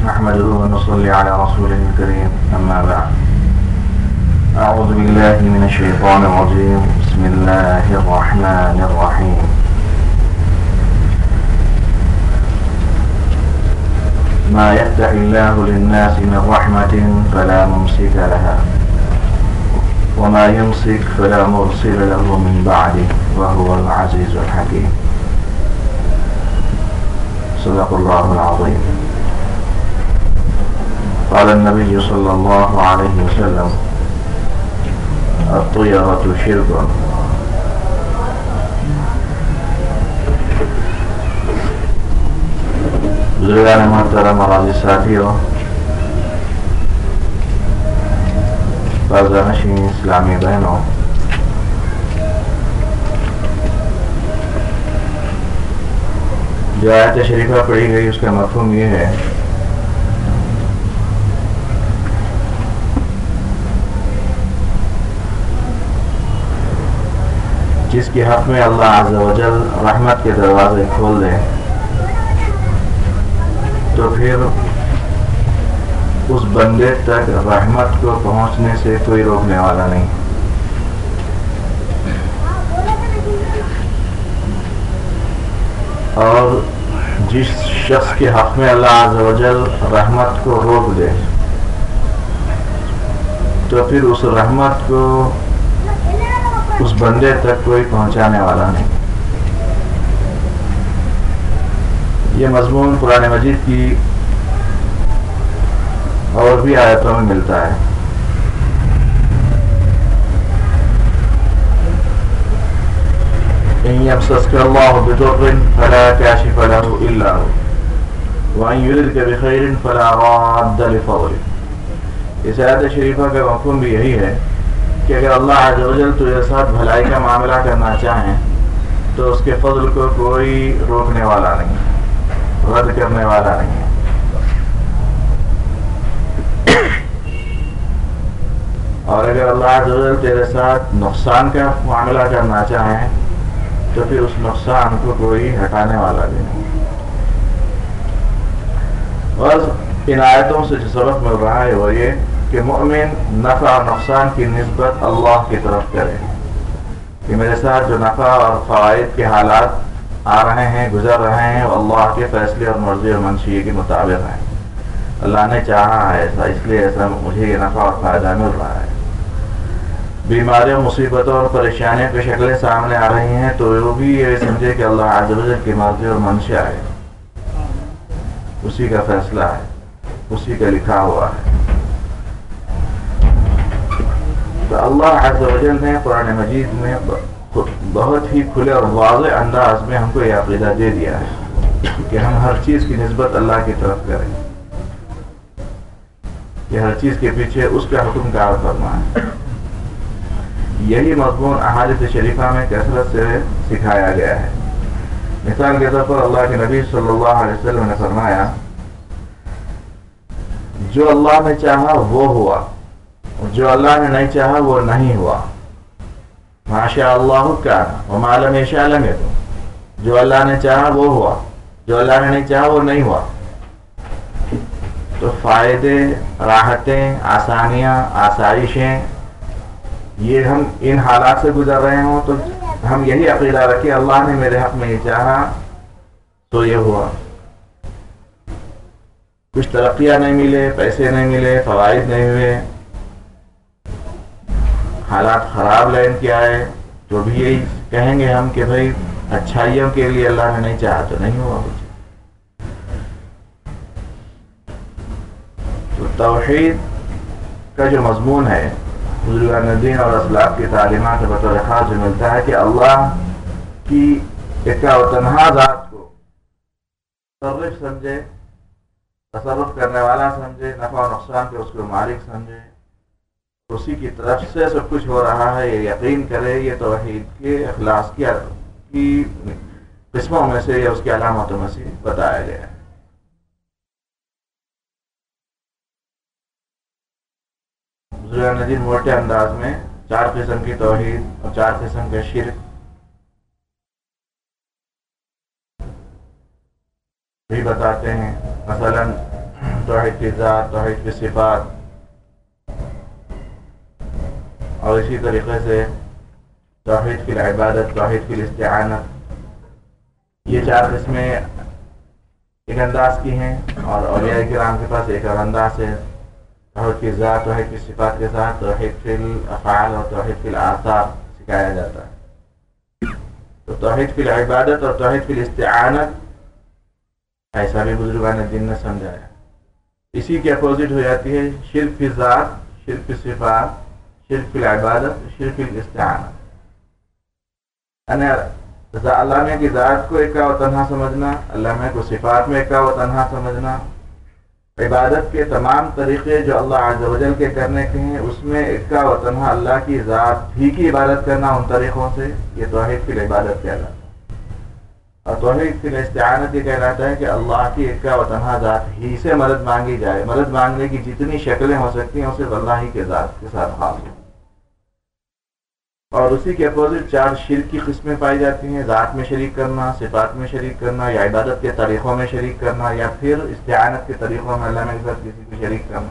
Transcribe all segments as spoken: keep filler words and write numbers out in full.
نحمده ونصلي على رسوله الكريم أما بعد. أعوذ بالله من الشيطان الرجيم. بسم الله الرحمن الرحيم. ما يفتح الله للناس من رحمة فلا ممسك لها وما يمسك فلا مرسل له من بعده وهو العزيز الحكيم. صدق الله العظيم. قال النبي صلى الله عليه وسلم الطيرة شرك. بزرگان محترم اور عزیز ساتھیوں، پردہ نشین اسلامی بہنوں، جو آیت شریفہ پڑھی گئی اس کا مفہوم یہ ہے جس کے حق میں اللہ عز و جل رحمت کے دروازے کھول دے تو پھر اس بندے تک رحمت کو پہنچنے سے کوئی روکنے والا نہیں. اور جس شخص کے حق میں اللہ عز و جل رحمت کو روک دے تو پھر اس رحمت کو اس بندے تک کوئی پہنچانے والا نہیں. یہ مضمون قرآن مجید کی اور بھی آیتوں میں ملتا ہے. إن يمسسك الله بضر فلا كاشف له إلا هو وإن يردك بخير فلا راد لفضله. اس آیت شریفہ کا مفہوم بھی یہی ہے کہ اگر اللہ عز و جل تجھے ساتھ بھلائی کا معاملہ کرنا چاہیں تو اس کے فضل کو کوئی روکنے والا نہیں، رد کرنے والا نہیں ہے. اور اگر اللہ عز و جل تیرے ساتھ نقصان کا معاملہ کرنا چاہیں تو پھر اس نقصان کو کوئی ہٹانے والا بھی نہیں. اور ان آیتوں سے جو سبق مل رہا ہے وہ یہ کہ مؤمن نفع اور نقصان کی نسبت اللہ کی طرف کرے کہ میرے ساتھ جو نفع اور فوائد کے حالات آ رہے ہیں، گزر رہے ہیں، وہ اللہ کے فیصلے اور مرضی اور منشیے کے مطابق ہیں. اللہ نے چاہا ہے ایسا، اس لیے ایسا مجھے یہ نفع اور فائدہ مل رہا ہے. بیماریوں، مصیبتوں اور پریشانیوں کی شکلیں سامنے آ رہی ہیں تو وہ بھی یہ سمجھے کہ اللہ عز و جل کی مرضی اور منشا ہے، اسی کا فیصلہ ہے، اسی کا لکھا ہوا ہے. تو اللہ عز و جل نے قرآن مجید میں بہت ہی کھلے اور واضح انداز میں ہم کو یہ عقیدہ دے دیا ہے کہ ہم ہر چیز کی نسبت اللہ کی طرف کریں، کہ ہر چیز کے پیچھے اس کا حکم کار فرما ہے. یہی مضمون احادیث شریفہ میں کثرت سے سکھایا گیا ہے. مثال کے طور پر اللہ کے نبی صلی اللہ علیہ وسلم نے فرمایا جو اللہ نے چاہا وہ ہوا، جو اللہ نے نہیں چاہا وہ نہیں ہوا. ما شاء اللہ کان وما لم یشاء لم یکن. جو اللہ نے چاہا وہ ہوا، جو اللہ نے نہیں چاہا وہ نہیں ہوا. تو فائدے، راحتیں، آسانیاں، آسائشیں، یہ ہم ان حالات سے گزر رہے ہوں تو ہم یہی عقیدہ رکھیں اللہ نے میرے حق میں یہ چاہا تو یہ ہوا. کچھ ترقیاں نہیں ملے، پیسے نہیں ملے، فوائد نہیں ہوئے، حالات خراب لائن کے آئے تو بھی یہی کہیں گے ہم کہ بھائی اچھائیوں کے لیے اللہ نے نہیں چاہا تو نہیں ہوا کچھ. تو توحید کا جو مضمون ہے بزرگان دین اور اسلاف کی تعلیمات کے بطور خاص جو ملتا ہے کہ اللہ کی ایک و تنہا ذات کو تصرف سمجھے، تصرف کرنے والا سمجھے، نفع و نقصان کے اس کو مالک سمجھے، اسی کی طرف سے سب کچھ ہو رہا ہے یہ یقین کرے. یہ توحید کے اخلاص کی قسموں میں سے یا اس کی علامتوں میں سے بتایا گیا ہے. بزرگان دین موٹے انداز میں چار قسم کی توحید اور چار قسم کے شرک بھی بتاتے ہیں. مثلا توحید فی ذات، توحید فی صفات، اور اسی طریقے سے توحید فی العبادت، توحید فی الاستعانت. یہ چار قسمیں ایک انداز کی ہیں، اور اولیاء کرام کے پاس ایک اور انداز ہے. توحید فی ذات، توحید فی صفات کے ساتھ توحید فی الافعال اور توحید فی الآثار سکھایا جاتا ہے. تو توحید فی العبادت اور توحید فی الاستعانت ایسا بھی بزرگان دین نے سمجھایا. اسی کے اپوزٹ ہو جاتی ہے شرک فی ذات، شرک فی صفات، شرک فی العبادت، شرک فی الاستعانت. یعنی اللہ کی ذات کو ایک و تنہا سمجھنا، اللہ کو صفات میں ایک و تنہا سمجھنا، عبادت کے تمام طریقے جو اللہ عز و جل کے کرنے کے ہیں اس میں ایک و تنہا اللہ کی ذات ہی کی عبادت کرنا ان طریقوں سے، یہ توحید فی العبادت کہلاتا ہے. اور توحید فی الاستعانت یہ کہلاتا ہے کہ اللہ کی ایک و تنہا ذات ہی سے مدد مانگی جائے. مدد مانگنے کی جتنی شکلیں ہو سکتی ہیں وہ صرف اللہ ہی کے ذات کے ساتھ خاص ہو. اور اسی کے اپوزٹ چار شرک کی قسمیں پائی جاتی ہیں: ذات میں شریک کرنا، صفات میں شریک کرنا، یا عبادت کے طریقوں میں شریک کرنا، یا پھر استعانت کے طریقوں میں اللہ کے ساتھ کسی کو شریک کرنا.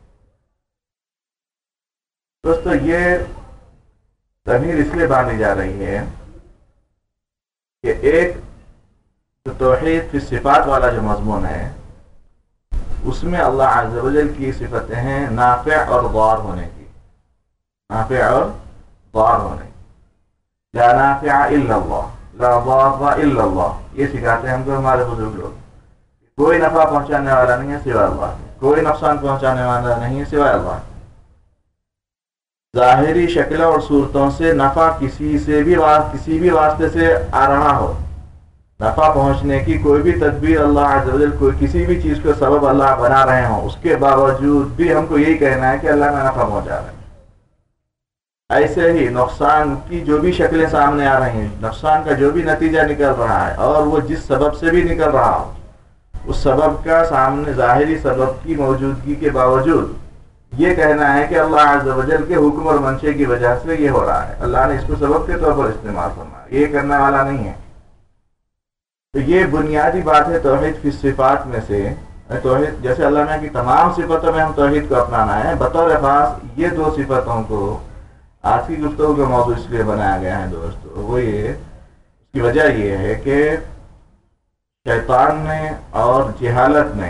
دوستو یہ ضمیر اس لیے باندھی جا رہی ہے کہ ایک جو توحید فی صفات والا جو مضمون ہے اس میں اللہ عز و جل کی صفتیں ہیں نافع اور ضار ہونے کی. نافع اور ضار ہونے کی. لا نافع الا اللہ، لا ضار الا اللہ، یہ سکھاتے ہیں ہم کو ہمارے بزرگ لوگ. کوئی نفع پہنچانے والا نہیں ہے سوائے اللہ، کوئی نقصان پہنچانے والا نہیں ہے سوائے اللہ. ظاہری شکلوں اور صورتوں سے نفع کسی سے بھی کسی بھی واسطے سے آ رہا ہو، نفع پہنچنے کی کوئی بھی تدبیر اللہ عز و جل کوئی کسی بھی چیز کو سبب اللہ بنا رہے ہوں، اس کے باوجود بھی ہم کو یہی کہنا ہے کہ اللہ میں نفع پہنچا رہے ہیں. ایسے ہی نقصان کی جو بھی شکلیں سامنے آ رہی ہیں، نقصان کا جو بھی نتیجہ نکل رہا ہے، اور وہ جس سبب سے بھی نکل رہا ہو، اس سبب کا سامنے ظاہری سبب کی موجودگی کے باوجود یہ کہنا ہے کہ اللہ عز و جل کے حکم اور منشے کی وجہ سے یہ ہو رہا ہے، اللہ نے اس کو سبب کے طور پر استعمال فرمایا، یہ کرنے والا نہیں ہے. تو یہ بنیادی بات ہے توحید فی صفات میں سے. توحید جیسے اللہ نے کی تمام صفتوں میں ہم توحید کو اپنانا ہے، بطور خاص یہ دو صفتوں کو آج کی گفتگو کا موضوع اس لیے بنایا گیا ہے دوستو. وہ یہ اس کی وجہ یہ ہے کہ شیطان نے اور جہالت نے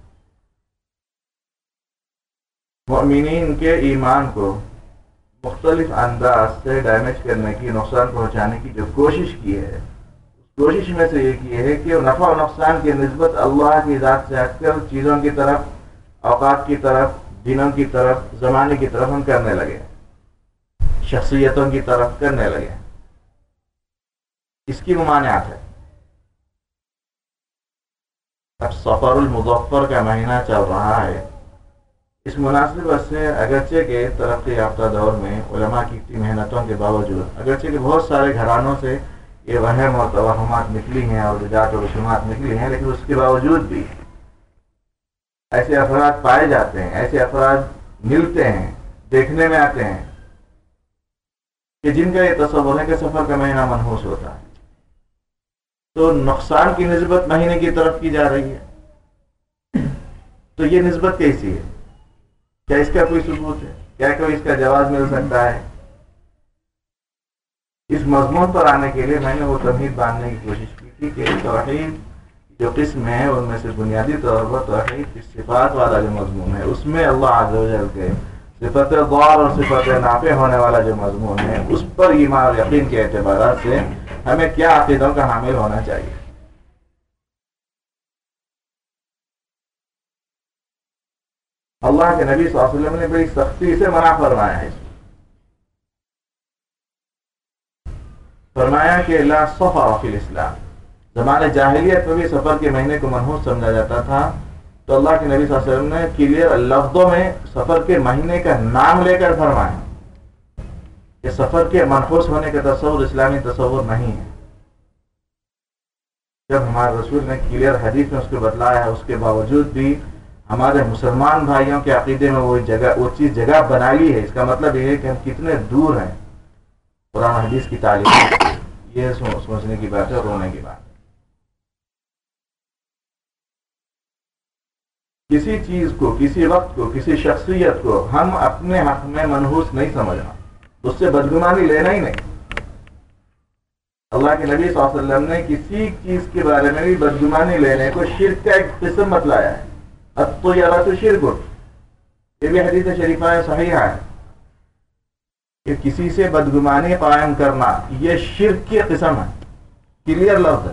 مؤمنین کے ایمان کو مختلف انداز سے ڈیمیج کرنے کی، نقصان پہنچانے کی جو کوشش کی ہے، اس کوشش میں سے یہ کی ہے کہ نفع و نقصان کی نسبت اللہ کی ذات سے ہٹ کر چیزوں کی طرف، اوقات کی طرف، دنوں کی طرف، زمانے کی طرف ہم کرنے لگے، شخصیتوں کی طرف کرنے لگے. اس کی ممانعت ہے. اب سفر المظفر کا مہینہ چل رہا ہے، اس مناسبت سے اگرچہ کہ ترقی یافتہ دور میں علماء کی اتنی محنتوں کے باوجود، اگرچہ کہ بہت سارے گھرانوں سے یہ وہم اور توہمات نکلی ہیں اور بدعات و رسومات نکلی ہیں، لیکن اس کے باوجود بھی ایسے افراد پائے جاتے ہیں، ایسے افراد ملتے ہیں، دیکھنے میں آتے ہیں کہ جن کا یہ تصور ہے کہ سفر کا مہینہ منحوس ہوتا ہے، تو نقصان کی نسبت مہینے کی طرف کی جا رہی ہے. تو یہ نسبت کیسی ہے؟ کیا اس کا کوئی ثبوت ہے؟ کیا کوئی اس کا جواز مل سکتا ہے؟ اس مضمون پر آنے کے لیے میں نے وہ تمہید باندھنے کی کوشش کی تھی کہ توحید جو قسم ہے ان میں سے بنیادی طور پر توحید صفات والا جو مضمون ہے اس میں اللہ عز و جل کے صفت ضار اور صفت نافع ہونے والا جو مضمون ہے اس پر ایمان اور یقین کے اعتبارات سے ہمیں کیا عقیدوں کا حامل ہونا چاہیے. اللہ کے نبی صلی اللہ علیہ وسلم نے بڑی سختی سے منع فرمایا ہے. فرمایا کہ لا سفر فی الاسلام. زمانے جاہلیت میں بھی سفر کے مہینے کو منحوس سمجھا جاتا تھا، تو اللہ کے نبی صلی اللہ علیہ وسلم نے کلیئر لفظوں میں سفر کے مہینے کا نام لے کر فرمایا کہ سفر کے منحوس ہونے کا تصور اسلامی تصور نہیں ہے. جب ہمارے رسول نے کلیئر حدیث میں اس کو بتلایا ہے، اس کے باوجود بھی ہمارے مسلمان بھائیوں کے عقیدے میں وہ جگہ وہ چیز جگہ بنا لی ہے. اس کا مطلب یہ ہے کہ ہم کتنے دور ہیں قرآن حدیث کی تعلیم. یہ سوچنے کی بات ہے، رونے کی بات ہے. کسی چیز کو، کسی وقت کو، کسی شخصیت کو ہم اپنے حق میں منحوس نہیں سمجھنا، اس سے بدگمانی لینا ہی نہیں۔ اللہ کے نبی صلی اللہ علیہ وسلم نے کسی چیز کے بارے میں بھی بدگمانی لینے کو شرک کا ایک قسم بتلایا ہے۔ الطیرۃ شرک، یہ بھی حدیث شریفہ صحیحہ ہے کہ کسی سے بدگمانی قائم کرنا یہ شرک کی قسم ہے، کلیئر لفظ ہے۔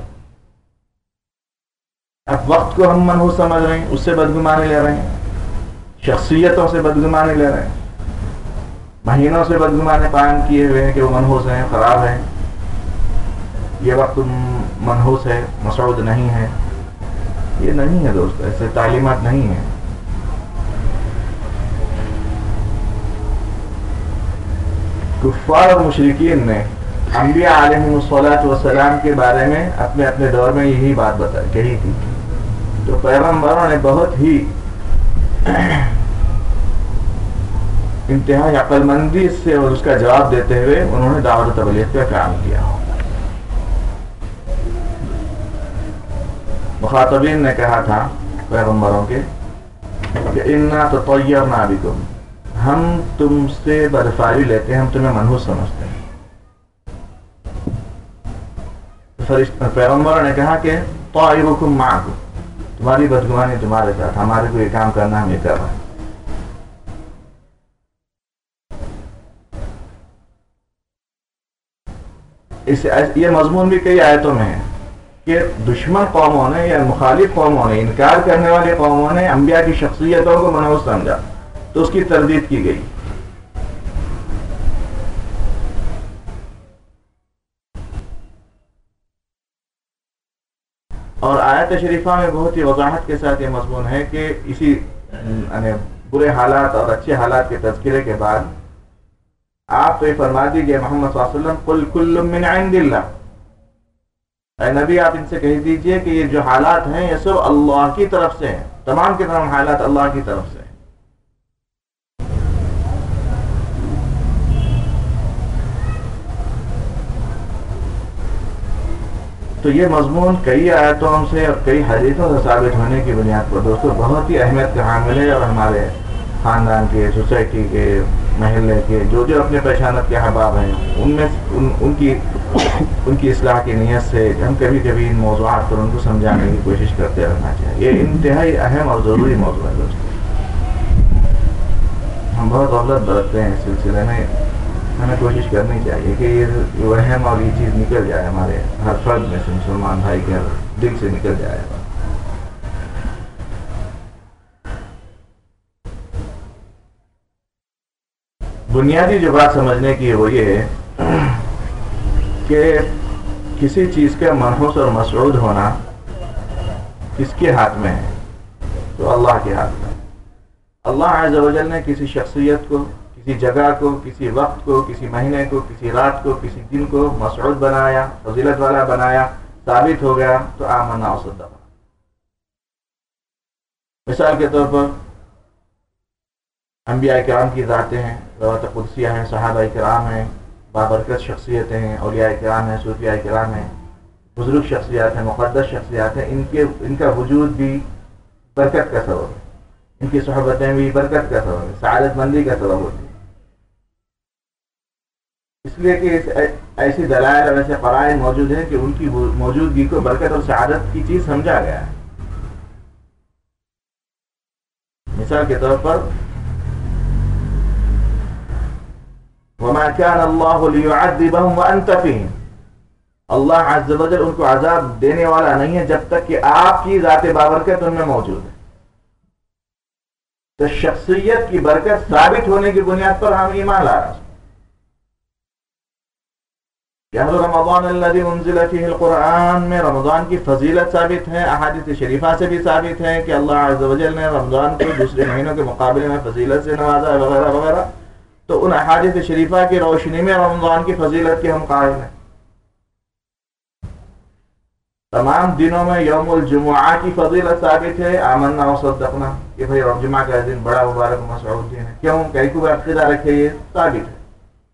اب وقت کو ہم منحوس سمجھ رہے ہیں، اس سے بدگمانی لے رہے ہیں، شخصیتوں سے بدگمانی لے رہے ہیں، مہینوں سے بدگمانی قائم کیے ہوئے ہیں کہ وہ منحوس ہیں، خراب ہیں، یہ وقت منحوس ہے، مسعود نہیں ہے۔ یہ نہیں ہے دوست، ایسے تعلیمات نہیں ہیں۔ کفار اور مشرکین نے انبیاء علیہم الصلاۃ والسلام کے بارے میں اپنے اپنے دور میں یہی بات بتائی کہی تھی، تو پیغمبروں نے بہت ہی انتہائی عقل مندی سے اور اس کا جواب دیتے ہوئے انہوں نے دعوت و تبلیغ کا کام کیا۔ مخاطبین نے کہا تھا پیغمبروں کے کہ انا تطیرنا بکم، ہم تم سے بدفاری لیتے ہیں، ہم تمہیں منحوس سمجھتے ہیں۔ پیغمبروں نے کہا کہ طائرکم معکم، تمہاری بدگمانی تمہارے ساتھ، ہمارے کو یہ کام کرنا ہم یہ کر رہے ہیں۔ اس یہ مضمون بھی کئی آیتوں میں ہے کہ دشمن قوموں نے یا مخالف قوموں نے، انکار کرنے والی قوموں نے انبیاء کی شخصیتوں کو منحوس سمجھا تو اس کی تردید کی گئی۔ اور آیت شریفہ میں بہت ہی وضاحت کے ساتھ یہ مضمون ہے کہ اسی یعنی برے حالات اور اچھے حالات کے تذکرے کے بعد آپ تو یہ فرما دیجئے محمد صلی اللہ علیہ وسلم قل کل من عند اللہ، اے نبی آپ ان سے کہہ دیجئے کہ یہ جو حالات ہیں یہ سب اللہ کی طرف سے ہیں، تمام کے تمام حالات اللہ کی طرف سے ہیں۔ تو یہ مضمون کئی آیتوں سے اور کئی حدیثوں سے ثابت ہونے کی بنیاد پر دوستوں بہت ہی اہمیت کا حامل ہے، اور ہمارے خاندان کے، سوسائٹی کے، محلے کے جو جو اپنے پہچانت کے احباب ہیں ان میں ان, ان کی ان کی اصلاح کی نیت سے ہم کبھی کبھی ان موضوعات پر ان کو سمجھانے کی کوشش کرتے رہنا چاہیے۔ یہ انتہائی اہم اور ضروری موضوع ہے دوستوں، ہم بہت غفلت برتتے ہیں اس سلسلے میں، ہمیں کوشش کرنی چاہیے کہ یہ وہم اور یہ چیز نکل جائے ہمارے ہر فرد میں سے، مسلمان بھائی کے دل سے نکل جائے۔ بنیادی جو بات سمجھنے کی ہے وہ یہ ہے کہ کسی چیز کا منحوس اور مسعود ہونا کس کے ہاتھ میں ہے؟ تو اللہ کے ہاتھ میں۔ اللہ عز و جل نے کسی شخصیت کو، کسی جگہ کو، کسی وقت کو، کسی مہینے کو، کسی رات کو، کسی دن کو مسعود بنایا، فضیلت والا بنایا، ثابت ہو گیا تو آمنا و صدقنا۔ مثال کے طور پر انبیاء کرام کی ذاتیں ہیں، روایت قدسیہ ہیں، صحابہ کرام ہیں، بابرکت شخصیتیں ہیں، اولیاء کرام ہیں، صوفیاء کرام ہیں، بزرگ شخصیات ہیں، مقدس شخصیات ہیں، ان کے ان کا وجود بھی برکت کا سبب ہے، ان کی صحبتیں بھی برکت کا سبب ہے، سعادت مندی کا سبب ہوتی ہے۔ اس لیے کہ ایسی دلائل اور ایسے قرائن موجود ہیں کہ ان کی موجودگی کو برکت اور سعادت کی چیز سمجھا گیا ہے۔ مثال کے طور پر وَمَا كَانَ اللَّهُ لِيُعَذِّبَهُمْ وَأَنْتَ فِيهِمْ، اللہ عز و جل ان کو عذاب دینے والا نہیں ہے جب تک کہ آپ کی ذات بابرکت ان میں موجود ہے۔ تو شخصیت کی برکت ثابت ہونے کی بنیاد پر ہم ایمان لا رہے ہیں۔ شہر رمضان الذی انزل فیہ القرآن میں رمضان کی فضیلت ثابت ہے، احادیث شریفہ سے بھی ثابت ہے کہ اللہ عز و جل نے رمضان کو دوسرے مہینوں کے مقابلے میں فضیلت سے نوازا وغیرہ وغیرہ۔ تو ان احادیث شریفہ کی روشنی میں رمضان کی فضیلت کے ہم قائل ہیں۔ تمام دنوں میں یوم الجمعہ کی فضیلت ثابت ہے، آمنا و صدقنا، کہ بھئی جمعہ کا دن بڑا مبارک مسعود دن ہے، کیوں کئی کو عقیدہ رکھے یہ ثابت ہے۔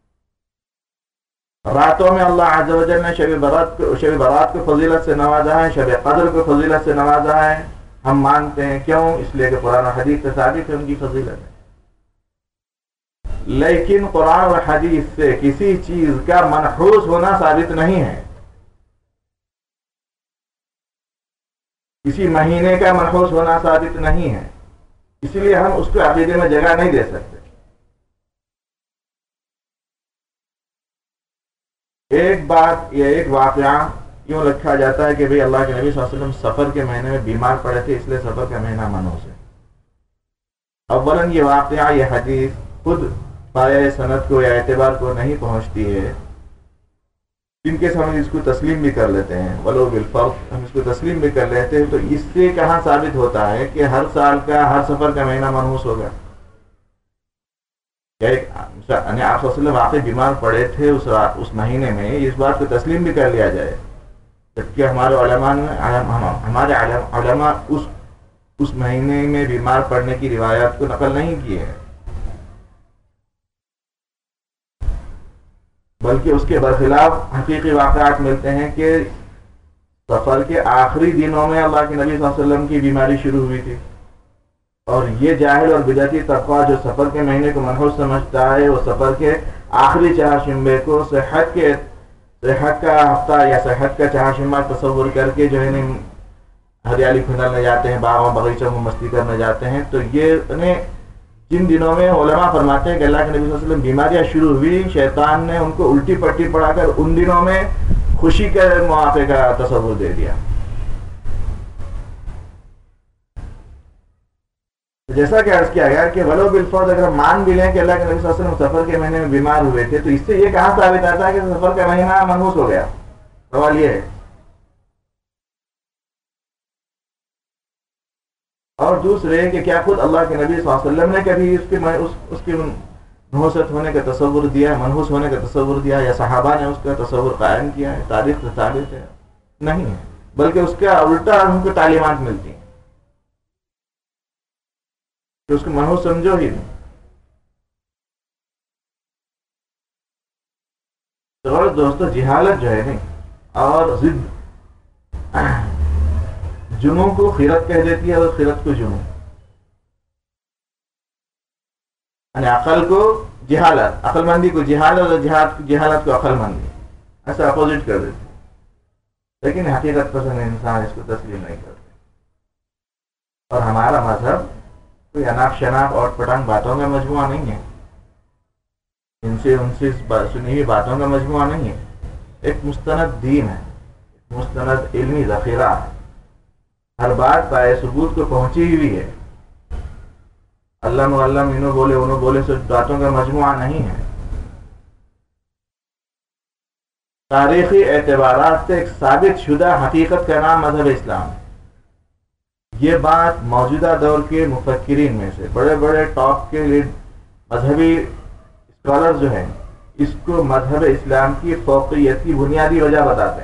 راتوں میں اللہ عز و جل نے شب برات کو شب برات کو فضیلت سے نوازا ہے، شب قدر کو فضیلت سے نوازا ہے، ہم مانتے ہیں، کیوں؟ اس لیے کہ قرآن و حدیث سے ثابت ہے ان کی فضیلت ہے۔ لیکن قرآن و حدیث سے کسی چیز کا منحوس ہونا ثابت نہیں ہے، کسی مہینے کا منحوس ہونا ثابت نہیں ہے، اس لیے ہم اس کو عقیدے میں جگہ نہیں دے سکتے۔ ایک بات یا ایک واقعہ یوں لکھا جاتا ہے کہ بھئی اللہ کے نبی صلی اللہ علیہ وسلم سفر کے مہینے میں بیمار پڑے تھے، اس لیے سفر کا مہینہ منحوس ہے۔ اولاً یہ واقعہ، یہ حدیث خود پایہ سند کو یا اعتبار کو نہیں پہنچتی ہے، جن کے ہم اس کو تسلیم بھی کر لیتے ہیں، ولو بالفرض ہم اس کو تسلیم بھی کر لیتے ہیں، تو اس سے کہاں ثابت ہوتا ہے کہ ہر سال کا ہر سفر کا مہینہ منحوس ہوگا؟ یعنی آپ صلی اللہ علیہ وسلم واقعی بیمار پڑے تھے اس اس مہینے میں، اس بات کو تسلیم بھی کر لیا جائے، جبکہ ہمارے علماء نے ہمارے علماء اس اس مہینے میں بیمار پڑنے کی روایات کو نقل نہیں کی ہے، بلکہ اس کے برخلاف حقیقی واقعات ملتے ہیں کہ سفر کے آخری دنوں میں اللہ کے نبی صلی اللہ علیہ وسلم کی بیماری شروع ہوئی تھی، اور یہ جاہل اور بدعتی طبقہ جو سفر کے مہینے کو منحوس سمجھتا ہے، وہ سفر کے آخری چہارشنبے کو صحت کے صحت کا ہفتہ یا صحت کا چہارشنبہ تصور کر کے جو ہے ہریالی کھنڈالنے جاتے ہیں، باغوں باغیچوں میں مستی کرنے جاتے ہیں۔ تو یہ جن دنوں میں علماء فرماتے ہیں کہ اللہ کے نبی صلی اللہ علیہ وسلم بیماریاں شروع ہوئی، شیطان نے ان کو الٹی پٹی پڑھا کر ان دنوں میں خوشی کے مواقع کا تصور دے دیا۔ جیسا کہ عرض کیا گیا کہ ولو بالفرض اگر ہم مان بھی لیں کہ اللہ کے نبی صلی اللہ علیہ وسلم سفر کے مہینے میں بیمار ہوئے تھے، تو اس سے یہ کہاں ثابت آتا ہے کہ سفر کا مہینہ منحوس ہو گیا؟ سوال یہ ہے۔ اور دوسرے کہ کیا خود اللہ کے نبی صلی اللہ علیہ وسلم نے کبھی اس کے اس, اس کی منحوست ہونے کا تصور دیا ہے، منحوس ہونے کا تصور دیا ہے، یا صحابہ نے اس کا تصور قائم کیا ہے؟ تاریخ سے ثابت ہے نہیں ہے، بلکہ اس کا الٹا ان کو تعلیمات ملتی ہیں کہ اس کو منحوس سمجھو ہی نہیں۔ تو دوستو جہالت جو ہے نہیں اور ضد جنوں کو خیرت کہہ دیتی ہے، اور خیرت کو جنوں، یعنی عقل کو جہالت، عقل مندی کو جہالت، اور جہالت کو عقل مندی، ایسا اپوزٹ کر دیتی ہے۔ لیکن حقیقت پسند انسان اس کو تسلیم نہیں کرتے، اور ہمارا مذہب کوئی اناپ شناپ اور پٹانگ باتوں کا مجموعہ نہیں ہے، ان سے ان سے سنی ہوئی باتوں کا مجموعہ نہیں ہے، ایک مستند دین ہے، مستند علمی ذخیرہ ہے، ہر بات پائے ثبوت کو پہنچی ہوئی ہے، علم و علم انہوں بولے انہوں بولے سے باتوں کا مجموعہ نہیں ہے۔ تاریخی اعتبارات سے ایک ثابت شدہ حقیقت کا نام مذہب اسلام ہے۔ یہ بات موجودہ دور کے مفکرین میں سے بڑے بڑے ٹاپ کے مذہبی اسکالر جو ہیں اس کو مذہب اسلام کی فوقیت کی بنیادی وجہ بتاتے ہیں۔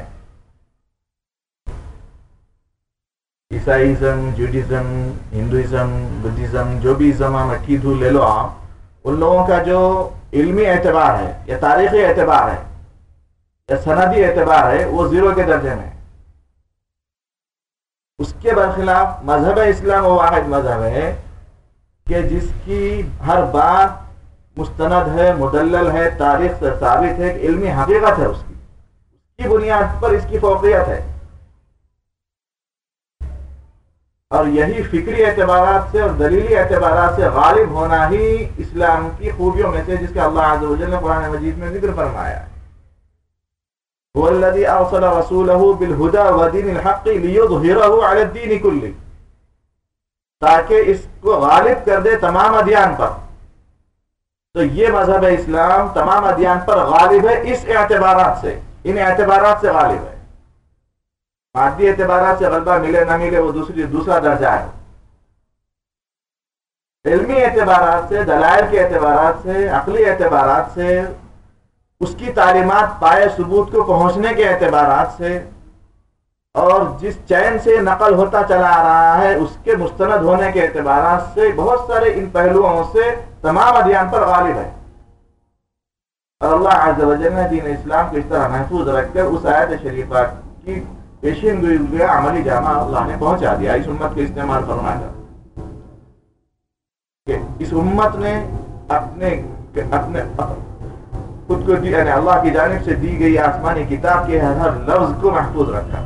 عیسائیزم، جوڈیزم، ہندوازم، بدھزم، جو بھی ازم مٹھی دھول لے لو آپ، ان لوگوں کا جو علمی اعتبار ہے یا تاریخی اعتبار ہے یا سندی اعتبار ہے وہ زیرو کے درجے میں۔ اس کے برخلاف مذہب اسلام وہ واحد مذہب ہے کہ جس کی ہر بات مستند ہے، مدلل ہے، تاریخ سے ثابت ہے، کہ علمی حقیقت ہے، اس کی اس کی بنیاد پر اس کی فوقیت ہے، اور یہی فکری اعتبارات سے اور دلیلی اعتبارات سے غالب ہونا ہی اسلام کی خوبیوں میں سے جس کا اللہ عز و جل نے قرآن مجید میں ذکر فرمایا ہے۔ هو الذي أرسل رسوله بالهدى ودين الحق ليظهره على الدين كله، تاکہ اس کو غالب کر دے تمام ادیان پر۔ تو یہ مذہب اسلام تمام ادیان پر غالب ہے اس اعتبارات سے، ان اعتبارات سے غالب ہے۔ مادی اعتبارات سے غلبہ ملے نہ ملے وہ دوسری دوسرا درجہ ہے۔ علمی اعتبارات سے، دلائل کے اعتبارات سے، عقلی اعتبارات سے، اس کی تعلیمات پائے ثبوت کو پہنچنے کے اعتبارات سے، اور جس چین سے نقل ہوتا چلا آ رہا ہے اس کے مستند ہونے کے اعتبارات سے، بہت سارے ان پہلوؤں سے تمام ادیان پر غالب ہے۔ اور اللہ عز و جل نے دین اسلام کو اس طرح محفوظ رکھ کر اس آیت شریفہ کی پیشین گوئی گویا عملی جامع اللہ نے پہنچا دیا اس امت کے استعمال فرما کر کہ اس امت نے اپنے اپنے خود کو دی یعنی اللہ کی جانب سے دی گئی آسمانی کتاب کے ہر ہر لفظ کو محفوظ رکھا.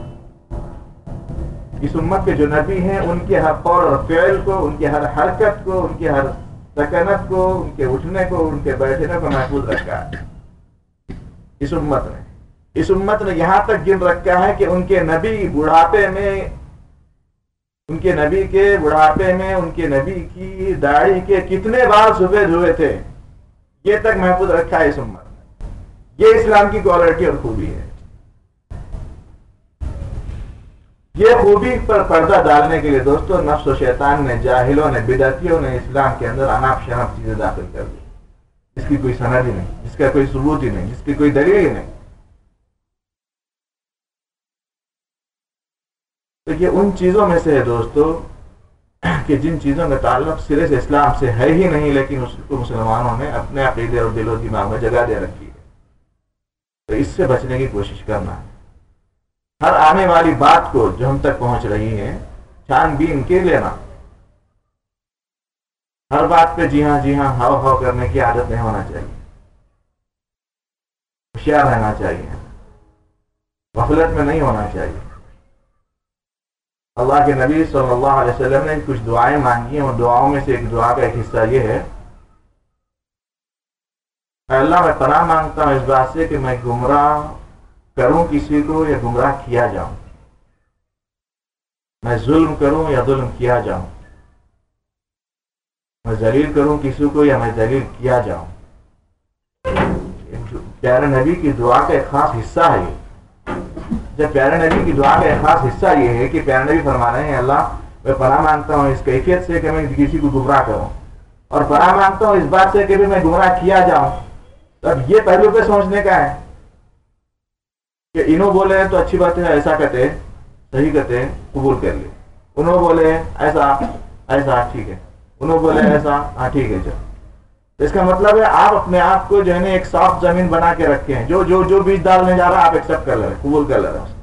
اس امت کے جو نبی ہیں ان کے ہر قول اور فعل کو، ان کے ہر حرکت کو، ان کے ہر سکنت کو، ان کے اٹھنے کو، ان کے بیٹھنے کو محفوظ رکھا ہے اس امت نے. اس امت نے یہاں تک گن رکھا ہے کہ ان کے نبی بڑھاپے میں ان کے نبی کے بڑھاپے میں ان کے نبی کی داڑھی کے کتنے بال سفید ہوئے تھے یہ تک محفوظ رکھا ہے اس امت نے. یہ اسلام کی کوالٹی اور خوبی ہے. یہ خوبی پر پردہ ڈالنے کے لیے دوستو نفس و شیطان نے، جاہلوں نے، بدعتیوں نے اسلام کے اندر اناپ شناپ چیزیں داخل کر دی جس کی کوئی سند ہی نہیں، جس کا کوئی ثبوت ہی نہیں، جس کی کوئی دلیل ہی نہیں. تو یہ ان چیزوں میں سے ہے دوستو کہ جن چیزوں کا تعلق سرے سے اسلام سے ہے ہی نہیں، لیکن اس کو مسلمانوں نے اپنے عقیدے اور دل و دماغ میں جگہ دے رکھی ہے. تو اس سے بچنے کی کوشش کرنا ہے. ہر آنے والی بات کو جو ہم تک پہنچ رہی ہے چھان بین کے لینا. ہر بات پہ جی ہاں جی ہاں ہاؤ ہاؤ کرنے کی عادت نہیں ہونا چاہیے. ہوشیار رہنا چاہیے، غفلت میں نہیں ہونا چاہیے. اللہ کے نبی صلی اللہ علیہ وسلم نے کچھ دعائیں مانگی ہیں، اور دعاؤں میں سے ایک دعا کا ایک حصہ یہ ہے، اللہ میں پناہ مانگتا ہوں اس بات سے کہ میں گمراہ کروں کسی کو یا گمراہ کیا جاؤں، میں ظلم کروں یا ظلم کیا جاؤں، میں ذلیل کروں کسی کو یا میں ذلیل کیا جاؤں. پیارے نبی کی دعا کا ایک خاص حصہ ہے. جب پیارے نبی کی دعا کا ایک خاص حصہ یہ ہے کہ پیارے نبی فرما رہے ہیں اللہ میں پناہ مانگتا ہوں اس کیفیت سے کہ میں کسی کو گمراہ کروں، اور پناہ مانگتا ہوں اس بات سے کہ بھی میں گمراہ کیا جاؤں. اب یہ پہلو پہ سوچنے کا ہے کہ انہوں بولے تو اچھی بات ہے، ایسا کہتے صحیح کہتے قبول کر لے. انہوں بولے ایسا ایسا ٹھیک ہے، انہوں بولے ایسا ہاں ٹھیک ہے. چل اس کا مطلب ہے آپ اپنے آپ کو جو ہے نا ایک صاف زمین بنا کے رکھے ہیں. جو جو جو بیج ڈالنے جا رہا ہے آپ ایکسپٹ کر لے رہے، قبول کر لے رہے.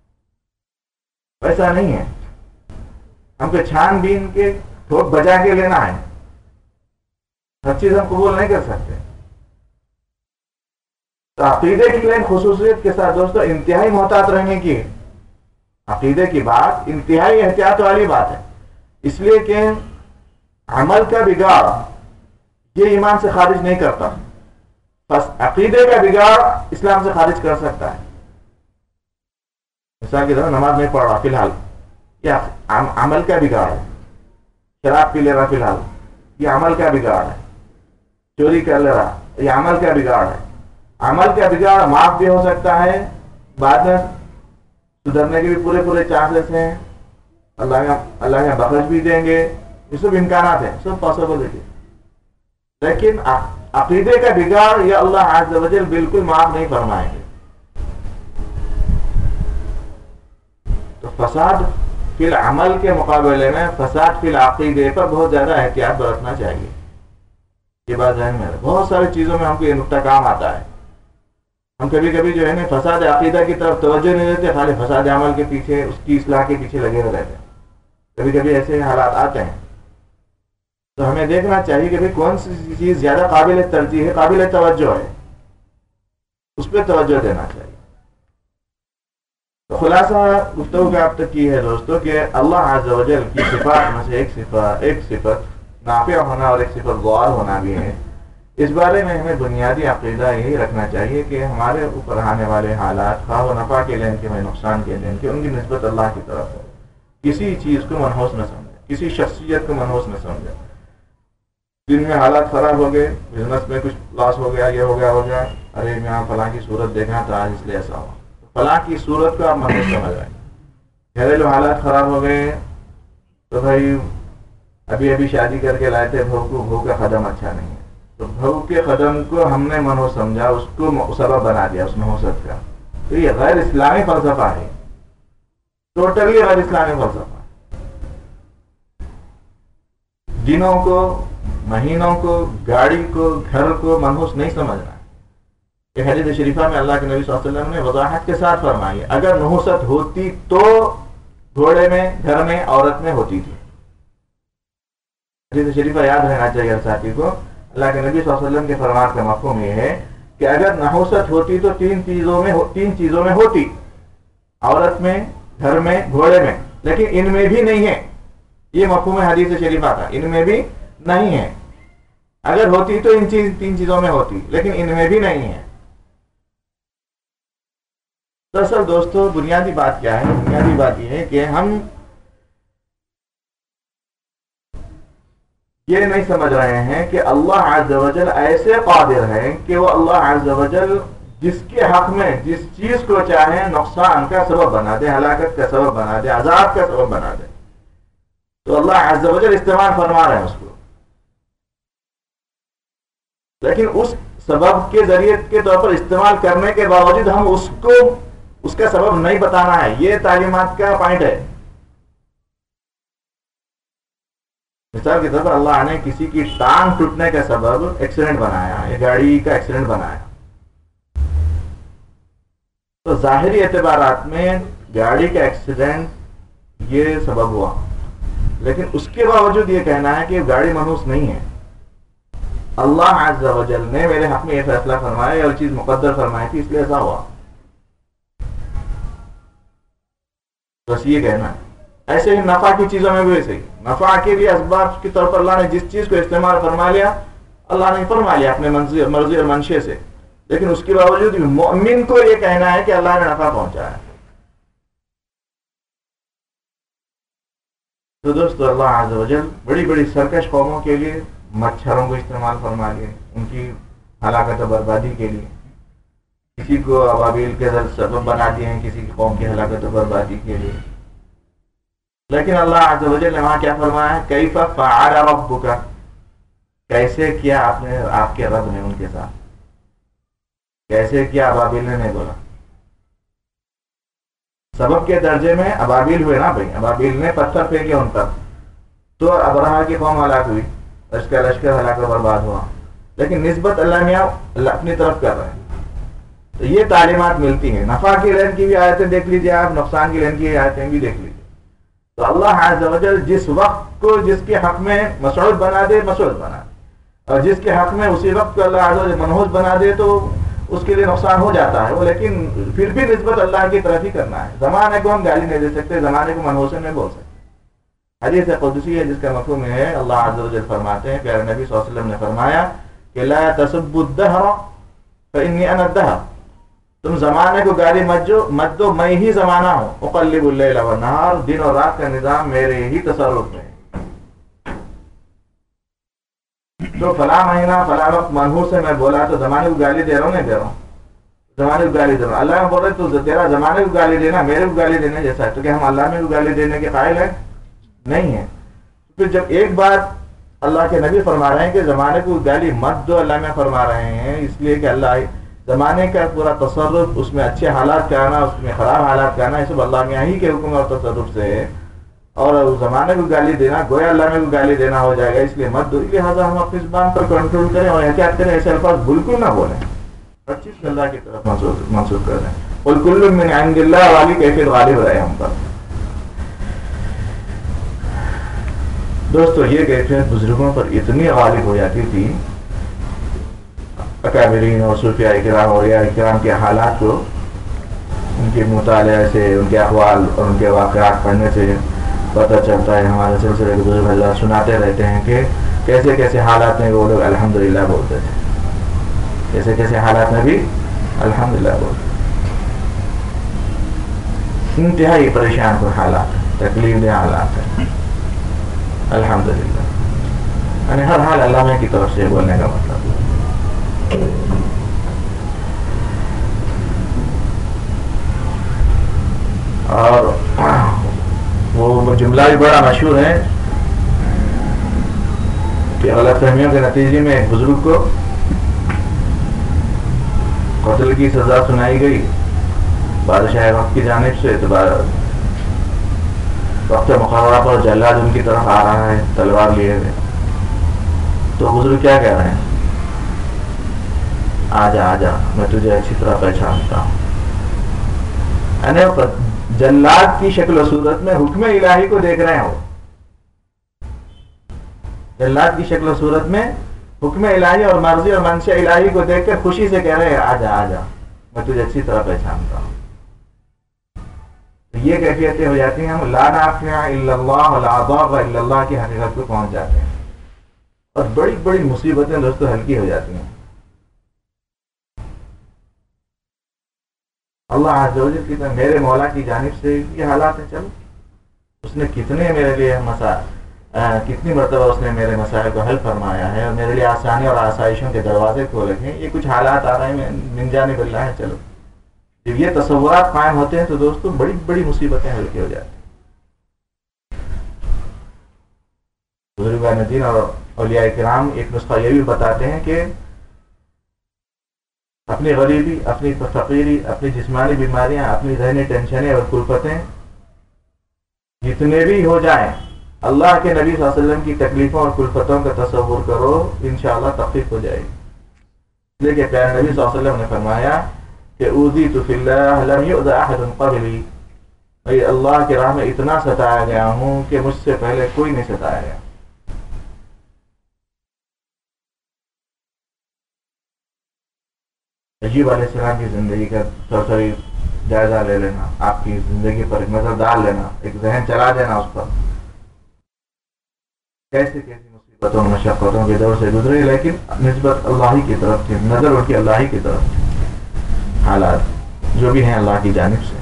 ویسا نہیں ہے. ہم کو چھان بین کے ٹھوک بجا کے لینا ہے. ہر چیز ہم قبول نہیں کر سکتے. تو عقیدے کی لین خصوصیت کے ساتھ دوستو انتہائی محتاط رہنے کی. عقیدے کی بات انتہائی احتیاط والی بات ہے، اس لیے کہ عمل کا بگاڑ یہ ایمان سے خارج نہیں کرتا، بس عقیدے کا بگاڑ اسلام سے خارج کر سکتا ہے. مثال کی طرح نماز نہیں پڑھ رہا فی الحال، یہ عمل کا بگاڑ ہے. شراب پی لے رہا فی الحال، یہ عمل کا بگاڑ ہے. چوری کر لے رہا، یہ عمل کا بگاڑ ہے. عمل کا بگاڑ معاف بھی ہو سکتا ہے، بعد میں سدھرنے کے بھی پورے پورے چانسز ہیں. اللہ اللہ نے بخش بھی دیں گے، یہ سب امکانات ہیں، سب پاسبل ہے. لیکن عقیدے کا بگاڑ یہ اللہ عز و جل بالکل معاف نہیں فرمائیں گے. تو فساد فی العمل کے مقابلے میں فساد فی العقیدے پر بہت زیادہ احتیاط برتنا چاہیے. یہ بات ذہن میں رہے. بہت ساری چیزوں میں ہم کو یہ نقطہ کام آتا ہے. ہم کبھی کبھی جو ہے نا فساد عقیدہ کی طرف توجہ نہیں دیتے، خالی فساد عمل کے پیچھے، اس کی اصلاح کے پیچھے لگے رہتے ہیں. کبھی کبھی ایسے حالات آتے ہیں. تو ہمیں دیکھنا چاہیے کہ کون سی چیز زیادہ قابل ترجیح ہے، قابل توجہ ہے، اس پہ توجہ دینا چاہیے. تو خلاصہ گفتگو کا اب تک کی ہے دوستو کہ اللہ عز و جل کی صفات میں سے ایک صفت ایک صفت نافع ہونا اور ایک صفت گوار ہونا بھی ہے. اس بارے میں ہمیں بنیادی عقیدہ یہی رکھنا چاہیے کہ ہمارے اوپر آنے والے حالات خواہ و نفع کے لین کے میں نقصان کے لین کے ان کی نسبت اللہ کی طرف ہے. کسی چیز کو منحوس نہ سمجھے، کسی شخصیت کو منحوس نہ سمجھے. دن میں حالات خراب ہو گئے، بزنس میں کچھ لاس ہو گیا، یہ ہو گیا ہو گیا ارے میں یہاں فلاں کی صورت دیکھا تھا آج اس لیے ایسا ہوا. فلاں کی صورت کو آپ منحوس سمجھ رہے ہیں. گھریلو حالات خراب ہو گئے تو بھائی ابھی ابھی شادی کر کے لائے تھے بہو کو، بہو کا قدم اچھا نہیں ہے، تو بہو کے قدم کو ہم نے منحوس سمجھا، اس کو سبب بنا دیا اس نحوست کا. تو یہ غیر اسلامی فلسفہ ہے، ٹوٹلی غیر اسلامی فلسفہ. دنوں کو، مہینوں کو، گاڑی کو، گھر کو منحوس نہیں سمجھنا. ایک حدیث شریفہ میں اللہ کے نبی صلی اللہ علیہ وسلم نے وضاحت کے ساتھ فرمائی اگر نحوست ہوتی تو گھوڑے میں گھر میں عورت میں ہوتی تھی. حدیث شریفہ یاد رہنا چاہیے ہر ساتھی کو. اللہ کے نبی صلی اللہ علیہ وسلم کے فرمان کا مفہوم یہ ہے کہ اگر نحوست ہوتی تو تین چیزوں میں تین چیزوں میں ہوتی، عورت میں، گھر میں، گھوڑے میں، لیکن ان میں بھی نہیں ہے. یہ مفہوم حدیث شریفہ تھا، ان میں بھی نہیں ہے. اگر ہوتی تو ان چیز تین چیزوں میں ہوتی، لیکن ان میں بھی نہیں ہے. دراصل دوستو بنیادی بات کیا ہے؟ بنیادی بات یہ ہے کہ ہم یہ نہیں سمجھ رہے ہیں کہ اللہ عز و جل ایسے قادر ہیں کہ وہ اللہ عز و جل جس کے حق میں جس چیز کو چاہیں نقصان کا سبب بنا دے، ہلاکت کا سبب بنا دے، عذاب کا سبب بنا دے. تو اللہ عز و جل استعمال فرما رہے ہیں اس کو، لیکن اس سبب کے ذریعے کے طور پر استعمال کرنے کے باوجود ہم اس کو اس کا سبب نہیں بتانا ہے. یہ تعلیمات کا پوائنٹ ہے. مثال کے طور پر اللہ نے کسی کی ٹانگ ٹوٹنے کا سبب ایکسیڈنٹ بنایا یا گاڑی کا ایکسیڈنٹ بنایا، تو ظاہری اعتبارات میں گاڑی کا ایکسیڈنٹ یہ سبب ہوا، لیکن اس کے باوجود یہ کہنا ہے کہ گاڑی منحوس نہیں ہے. اللہ عز و جل نے میرے حق میں یہ فیصلہ فرمایا اور چیز مقدر فرمائی تھی، اس لیے ایسا ہوا. بس یہ کہنا ہے. ایسے ہی نفع کی چیزوں میں بھی ویسے ہی نفع کے لیے اسباب کے طور پر اللہ نے جس چیز کو استعمال فرما لیا، اللہ نے فرما لیا اپنے مرضی اور منشے سے، لیکن اس کے باوجود مومن کو یہ کہنا ہے کہ اللہ نے نفع پہنچایا. تو دوستو اللہ عز و جل بڑی بڑی سرکش قوموں کے لیے مچھروں کو استعمال فرما لیے ان کی ہلاکت و بربادی کے لیے. کسی کو ابابیل کے سبب بنا دیے ہیں کسی کی قوم کی ہلاکت و بربادی کے لیے. لیکن اللہ عز و جل نے وہاں کیا فرمایا ہے؟ کیف فعل ربک، کیسے کیا آپ نے آپ کے رب نے ان کے ساتھ، کیسے کیا ابابیل نے نہیں بولا. سبب کے درجے میں ابابیل ہوئے نا بھائی، ابابیل نے پتھر پھینکے ان پر تو ابرہا کی قوم ہلاک ہوئی، اس کا لشکر ہلاک و برباد ہوا. لیکن نسبت اللہ میاں اللہ اپنی طرف کر رہے ہیں. تو یہ تعلیمات ملتی ہیں. نفع کی لین کی بھی آیتیں دیکھ لیجیے آپ، نقصان کی لین کی آیتیں بھی دیکھ لیجیے. تو اللہ عز و جل جس وقت کو جس کے حق میں مسعود بنا دے مسعود بنا دے، اور جس کے حق میں اسی وقت کو اللہ عز و جل منحوس بنا دے تو اس کے لیے نقصان ہو جاتا ہے وہ، لیکن پھر بھی نسبت اللہ کی طرف ہی کرنا ہے. زمانے کو ہم گالی نہیں دے سکتے، زمانے کو منحوس نہیں بول سکتے. حدیث قدسی ہے جس کا مفہوم ہے اللہ عز و جل فرماتے ہیں، پیارے نبی صلی اللہ علیہ وسلم نے فرمایا کہ لا تسبوا الدہر فإنی انا الدہر، تم زمانے کو گالی مت جو مت دو، میں ہی زمانہ ہوں. اقلب اللیل والنہار، دن اور رات کا نظام میرے ہی تصرف میں. تو فلاں مہینہ فلاں وقت منحوس سے میں بولا تو زمانے کو گالی دے رہا ہوں نہیں دے رہا ہوں؟ زمانے کو گالی دے رہا ہوں. اللہ میں بول رہے تو تیرا زمانے کو گالی دینا میرے کو گالی دینے جیسا ہے، تو کہ ہم اللہ میں کو گالی دینے کے قائل ہیں؟ نہیں ہے. پھر جب ایک بات اللہ کے نبی فرما رہے ہیں کہ زمانے کو گالی مت دو، اللہ میں فرما رہے ہیں اس لیے کہ اللہ زمانے کا پورا تصرف، اس میں اچھے حالات کرنا اس میں خراب حالات کرنا، یہ سب اللہ میاں ہی کے حکم اور تصرف سے ہے. اور زمانے کو گالی دینا گویا اللہ میں کو گالی دینا ہو جائے گا، اس لیے مت دو. لہٰذا ہم اپنی زبان پر کنٹرول کریں اور احتیاط کریں، ایسے الفاظ بالکل نہ بولیں. ہر چیز اللہ کی طرف منسوخ کر دیں. قل کل من عند اللہ والی کیفیت غالب رہے ہم پر. دوستو یہ کیفیت بزرگوں پر اتنی غالب ہو جاتی تھی، اکابرین اور صوفیاء کرام اور اولیاء کرام کے حالات کو ان کے مطالعے سے، ان کے اقوال اور ان کے واقعات پڑھنے سے پتہ چلتا ہے. ہمارے سلسلے کے بزرگ اللہ سناتے رہتے ہیں کہ کیسے کیسے حالات میں وہ لوگ الحمدللہ بولتے تھے، کیسے کیسے حالات میں بھی الحمدللہ بولتے. انتہائی پریشان کو حالات، تکلیف دہ حالات ہیں، الحمدللہ. یعنی ہر حال علامہ کی طرف سے بولنے کا مطلب. اور وہ جملہ بھی بڑا مشہور ہے کہ غلط فہمیوں کے نتیجے میں ایک بزرگ کو قتل کی سزا سنائی گئی بادشاہ وقت کی جانب سے. تو وقت مقررہ پر جلاد ان کی طرف آ رہا ہے تلوار لیے ہوئے. تو بزرگ کیا کہہ رہے ہیں؟ آجا آجا میں تجھے اچھی طرح پہچانتا ہوں. یعنی جلاد کی شکل و صورت میں حکم الہی کو دیکھ رہے ہیں. وہ جلاد کی شکل و صورت میں حکم الہی اور مرضی اور منشا الہی کو دیکھ کر خوشی سے کہہ رہے ہیں آجا آجا میں تجھے اچھی طرح پہچانتا ہوں. یہ کیفیتیں ہو جاتی ہیں. ہم لا نافع الا اللہ ولا ضار الا اللہ کی حقیقت کو پہنچ جاتے ہیں اور بڑی بڑی مصیبتیں دوستوں ہلکی ہو جاتی ہیں. اللہ عز و جل کی طرف میرے مولا کی جانب سے یہ حالات ہیں. چلو اس نے کتنے میرے لیے مسائل کتنی مرتبہ اس نے میرے مسائل کو حل فرمایا ہے اور میرے لیے آسانی اور آسائشوں کے دروازے کھولے ہیں. یہ کچھ حالات آ رہے ہیں من جانب اللہ ہے. چلو جب یہ تصورات قائم ہوتے ہیں تو دوستوں بڑی بڑی مصیبتیں ہلکی ہو جاتی ہیں. بزرگان دین اور اولیاء کرام ایک نسخہ یہ بھی بتاتے ہیں کہ اپنی غریبی، اپنی فقیری، اپنی جسمانی بیماریاں، اپنی ذہنی ٹینشنیں اور کلفتیں جتنے بھی ہو جائیں، اللہ کے نبی صلی اللہ علیہ وسلم کی تکلیفوں اور کلفتوں کا تصور کرو، انشاءاللہ تخفیف ہو جائے گی. لیکن پیارے نبی صلی اللہ علیہ وسلم نے فرمایا کہ اوذیت فی اللہ لم یؤذ احد قبلی، میں اللہ کی راہ میں اتنا ستایا گیا ہوں کہ مجھ سے پہلے کوئی نہیں ستایا گیا. عجیب علیہ السلام کی زندگی کا سرسری جائزہ لے لینا، آپ کی زندگی پر ایک نظر ڈال لینا، ایک ذہن چلا دینا اس پر. کیسے کیسی مصیبتوں مشقتوں کے دور سے گزرے لیکن نسبت اللہ ہی کی طرف تھی، نظر ان کی اللہ ہی کی طرف تھی. حالات جو بھی ہیں اللہ کی جانب سے.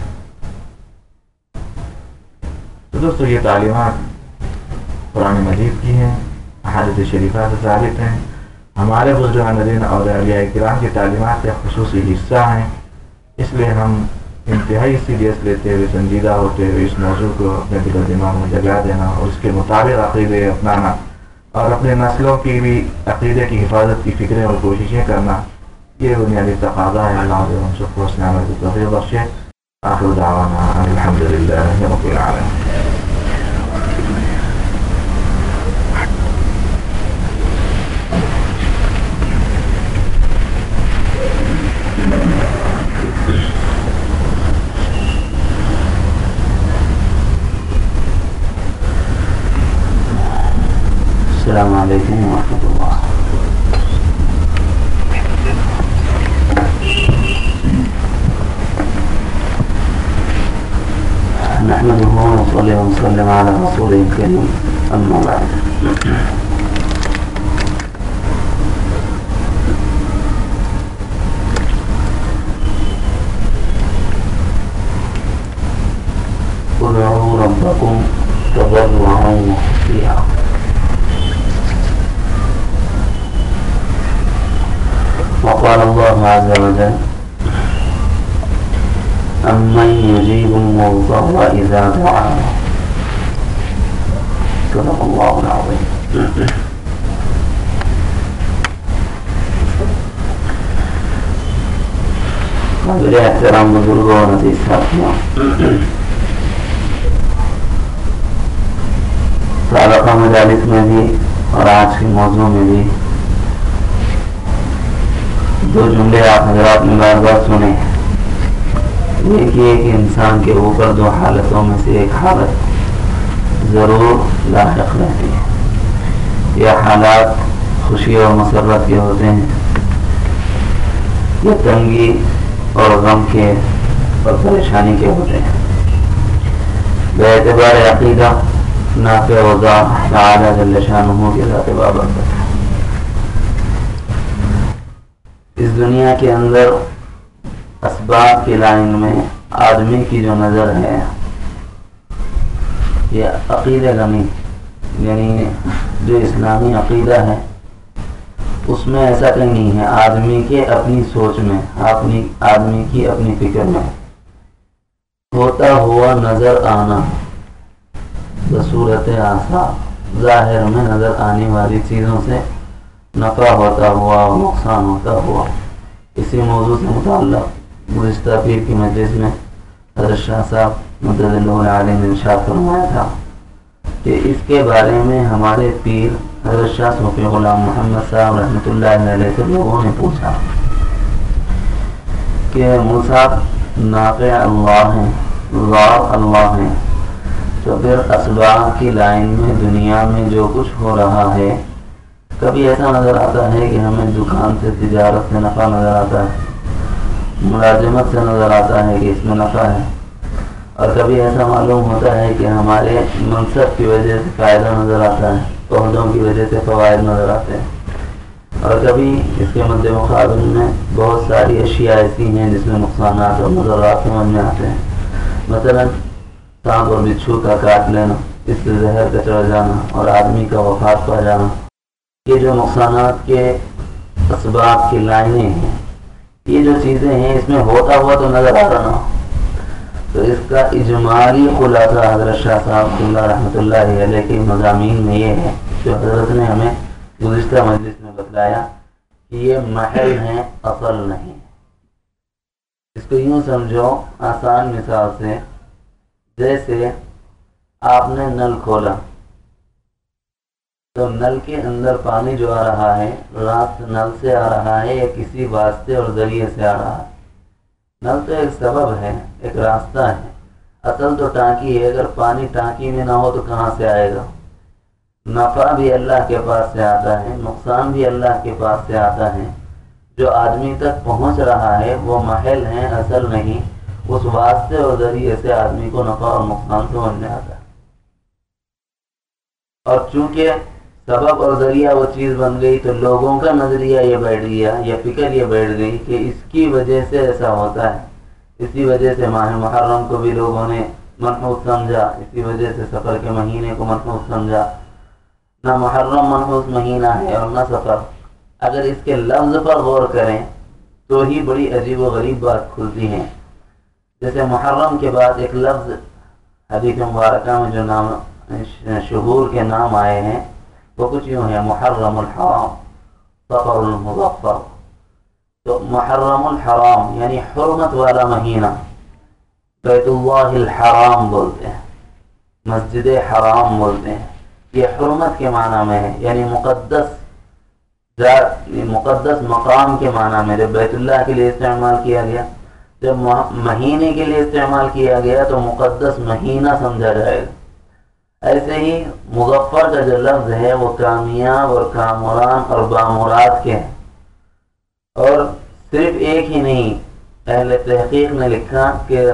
تو دوستو یہ تعلیمات قرآن مجید کی ہیں، احادیث شریفہ سے ثابت ہیں، ہمارے بزرگان دین اور اولیاء کرام کی تعلیمات کا خصوصی حصہ ہیں. اس لیے ہم انتہائی سیریس لیتے ہوئے، سنجیدہ ہوتے ہوئے اس موضوع کو اپنے دل و دماغ میں جگہ دینا اور اس کے مطابق عقیدے اپنانا اور اپنے نسلوں کی بھی عقیدے کی حفاظت کی فکریں اور کوششیں کرنا، یہ بنیادی تقاضا ہے. اللہ ہم سب کو حسن عمل کی توفیق بخشے. آخر دعوانا الحمدللہ رب العالمین. السلام علیکم ورحمۃ اللہ. نحمده ونصلي ونسلم على رسوله الكريم أما بعد. ادعوا ربكم تضرعا وخفيا وقال الله عز وجل أمن يجيب المضطر إذا دعاه. صدق الله العظيم. قابل احترام بزرگوں اور عزیز ساتھیوں، سابقہ مجالس میں بھی اور آج کے موضوع میں بھی دو جملے آپ حضرات نے بار بار سنے. ایک یہ کہ انسان کے اوپر دو حالتوں میں سے ایک حالت ضرور لاحق رہتی ہے. یہ حالات خوشی اور مسرت کے ہوتے ہیں، یہ تنگی اور غم کے اور پریشانی کے ہوتے ہیں. بے اعتبار عقیدہ نافع و ضار تعالی جل شانہ کی ذات بابرکت ہے. اس دنیا کے اندر اسباب کی لائن میں آدمی کی جو نظر ہے یہ عقیدہ غنی، یعنی جو اسلامی عقیدہ ہے اس میں ایسا کہیں نہیں ہے. آدمی کے اپنی سوچ میں، اپنی آدمی کی اپنی فکر میں ہوتا ہوا نظر آنا بصورت آثار، ظاہر میں نظر آنے والی چیزوں سے نفع ہوتا ہوا اور نقصان ہوتا ہوا. اسی موضوع سے متعلق گزشتہ پیر کی مجلس میں حضرت شاہ صاحب مدد اللہ علیہ نے ارشاد فرمایا تھا کہ اس کے بارے میں ہمارے پیر حضرت شاہ صوفی غلام محمد صاحب رحمۃ اللہ علیہ سے لوگوں نے پوچھا کہ مصحف نافع اللہ ہیں، ضار اللہ ہیں، تو پھر اسباب کی لائن میں دنیا میں جو کچھ ہو رہا ہے، کبھی ایسا نظر آتا ہے کہ ہمیں دکان سے تجارت سے نفع نظر آتا ہے، ملازمت سے نظر آتا ہے کہ اس میں نفع ہے، اور کبھی ایسا معلوم ہوتا ہے کہ ہمارے منصب کی وجہ سے فائدہ نظر آتا ہے، عہدوں کی وجہ سے فوائد نظر آتے ہیں، اور کبھی اس کے مد مقابل میں بہت ساری اشیاء ایسی ہیں جس میں نقصانات اور مضرات سمجھ میں آتے ہیں۔ مثلا سانپ اور بچھو کا کاٹ لینا، اس سے زہر کا چڑھ جانا اور آدمی کا وفات پا جانا، یہ جو نقصانات کے اسباب کی لائنیں ہیں، یہ جو چیزیں ہیں اس میں ہوتا ہوا تو نظر آ رہا، تو اس کا اجمالی خلاصہ حضرت شاہ صاحب اللہ رحمۃ اللہ علیہ کے مضامین میں یہ ہے جو حضرت نے ہمیں گزشتہ مجلس میں بتلایا کہ یہ محل ہیں، اصل نہیں۔ اس کو یوں سمجھو آسان مثال سے، جیسے آپ نے نل کھولا تو نل کے اندر پانی جو آ رہا ہے راست نل سے آ رہا ہے یا کسی واسطے اور ذریعے سے آ رہا ہے؟ نل تو ایک سبب ہے، ایک راستہ ہے، اصل تو ٹانکی ہے۔ اگر پانی ٹانکی میں نہ ہو تو کہاں سے آئے گا؟ نفع بھی اللہ کے پاس سے آتا ہے، نقصان بھی اللہ کے پاس سے آتا ہے۔ جو آدمی تک پہنچ رہا ہے وہ محل ہیں، اصل نہیں۔ اس واسطے اور ذریعے سے آدمی کو نفع اور نقصان سمجھ میں آتا ہے، اور چونکہ سبب اور ذریعہ وہ چیز بن گئی تو لوگوں کا نظریہ یہ بیٹھ گیا یا فکر یہ بیٹھ گئی کہ اس کی وجہ سے ایسا ہوتا ہے، اسی وجہ سے ماہ محرم کو بھی لوگوں نے منحوس سمجھا، اسی وجہ سے سفر کے مہینے کو منحوس سمجھا۔ نہ محرم منحوس مہینہ ہے اور نہ سفر۔ اگر اس کے لفظ پر غور کریں تو ہی بڑی عجیب و غریب بات کھلتی ہے۔ جیسے محرم کے بعد ایک لفظ حدیث مبارکہ میں جو نام شہور کے نام آئے ہیں وہ کچھ یوں ہے، محرم الحرام، سفر المظفر۔ تو محرم الحرام یعنی حرمت والا مہینہ، بیت اللہ الحرام بولتے ہیں، مسجد حرام بولتے ہیں، یہ حرمت کے معنی میں ہے، یعنی مقدس ذات، مقدس مقام کے معنی میں۔ جب بیت اللہ کے لیے استعمال کیا گیا، جب مہینے کے لیے استعمال کیا گیا تو مقدس مہینہ سمجھا جائے گا۔ ایسے ہی مظفر کا جو لفظ ہے وہ کامیاب اور کامران اور بامراد کے ہیں، اور صرف ایک ہی نہیں، اہل تحقیق نے لکھا کہ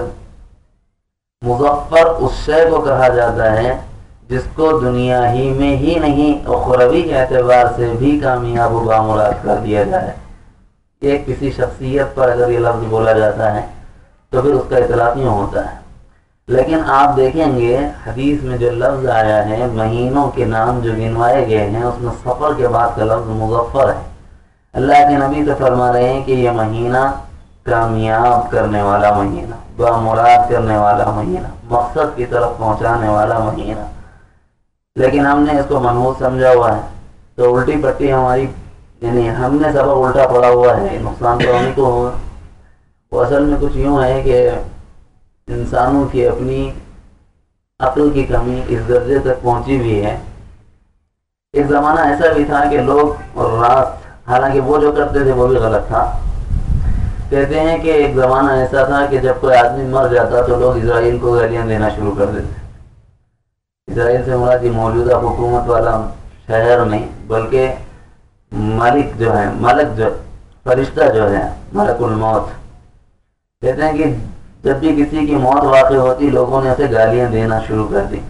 مظفر اس شے کو کہا جاتا ہے جس کو دنیا ہی میں ہی نہیں اخروی کے اعتبار سے بھی کامیاب و بامراد کر دیا جائے۔ ایک کسی شخصیت پر اگر یہ لفظ بولا جاتا ہے تو پھر اس کا اطلاق یوں ہوتا ہے۔ لیکن آپ دیکھیں گے حدیث میں جو لفظ آیا ہے، مہینوں کے نام جو گنوائے گئے ہیں، اس میں سفر کے بعد کا لفظ مظفر ہے۔ اللہ کے نبی تو فرما رہے ہیں کہ یہ مہینہ کامیاب کرنے والا مہینہ، بامراد کرنے والا مہینہ، مقصد کی طرف پہنچانے والا مہینہ، لیکن ہم نے اس کو منحوس سمجھا ہوا ہے، تو الٹی پٹی ہماری، یعنی ہم نے سبق الٹا پڑا ہوا ہے، نقصان تو ہمیں کو ہوگا۔ وہ اصل میں کچھ یوں ہے کہ انسانوں کی اپنی عقل کی کمی اس درجے تک پہنچی بھی ہے۔ ایک زمانہ ایسا بھی تھا کہ لوگ اور راست، حالانکہ وہ جو کرتے تھے وہ بھی غلط تھا۔ کہتے ہیں کہ ایک زمانہ ایسا تھا کہ جب کوئی آدمی مر جاتا تو لوگ اسرائیل کو گالیاں دینا شروع کر دیتے۔ اسرائیل سے مراد موجودہ حکومت والا شہر نہیں، بلکہ ملک جو ہے، ملک جو فرشتہ جو ہے، ملک الموت، کہتے ہیں کہ جب بھی کسی کی موت واقع ہوتی لوگوں نے اسے گالیاں دینا شروع کر دی۔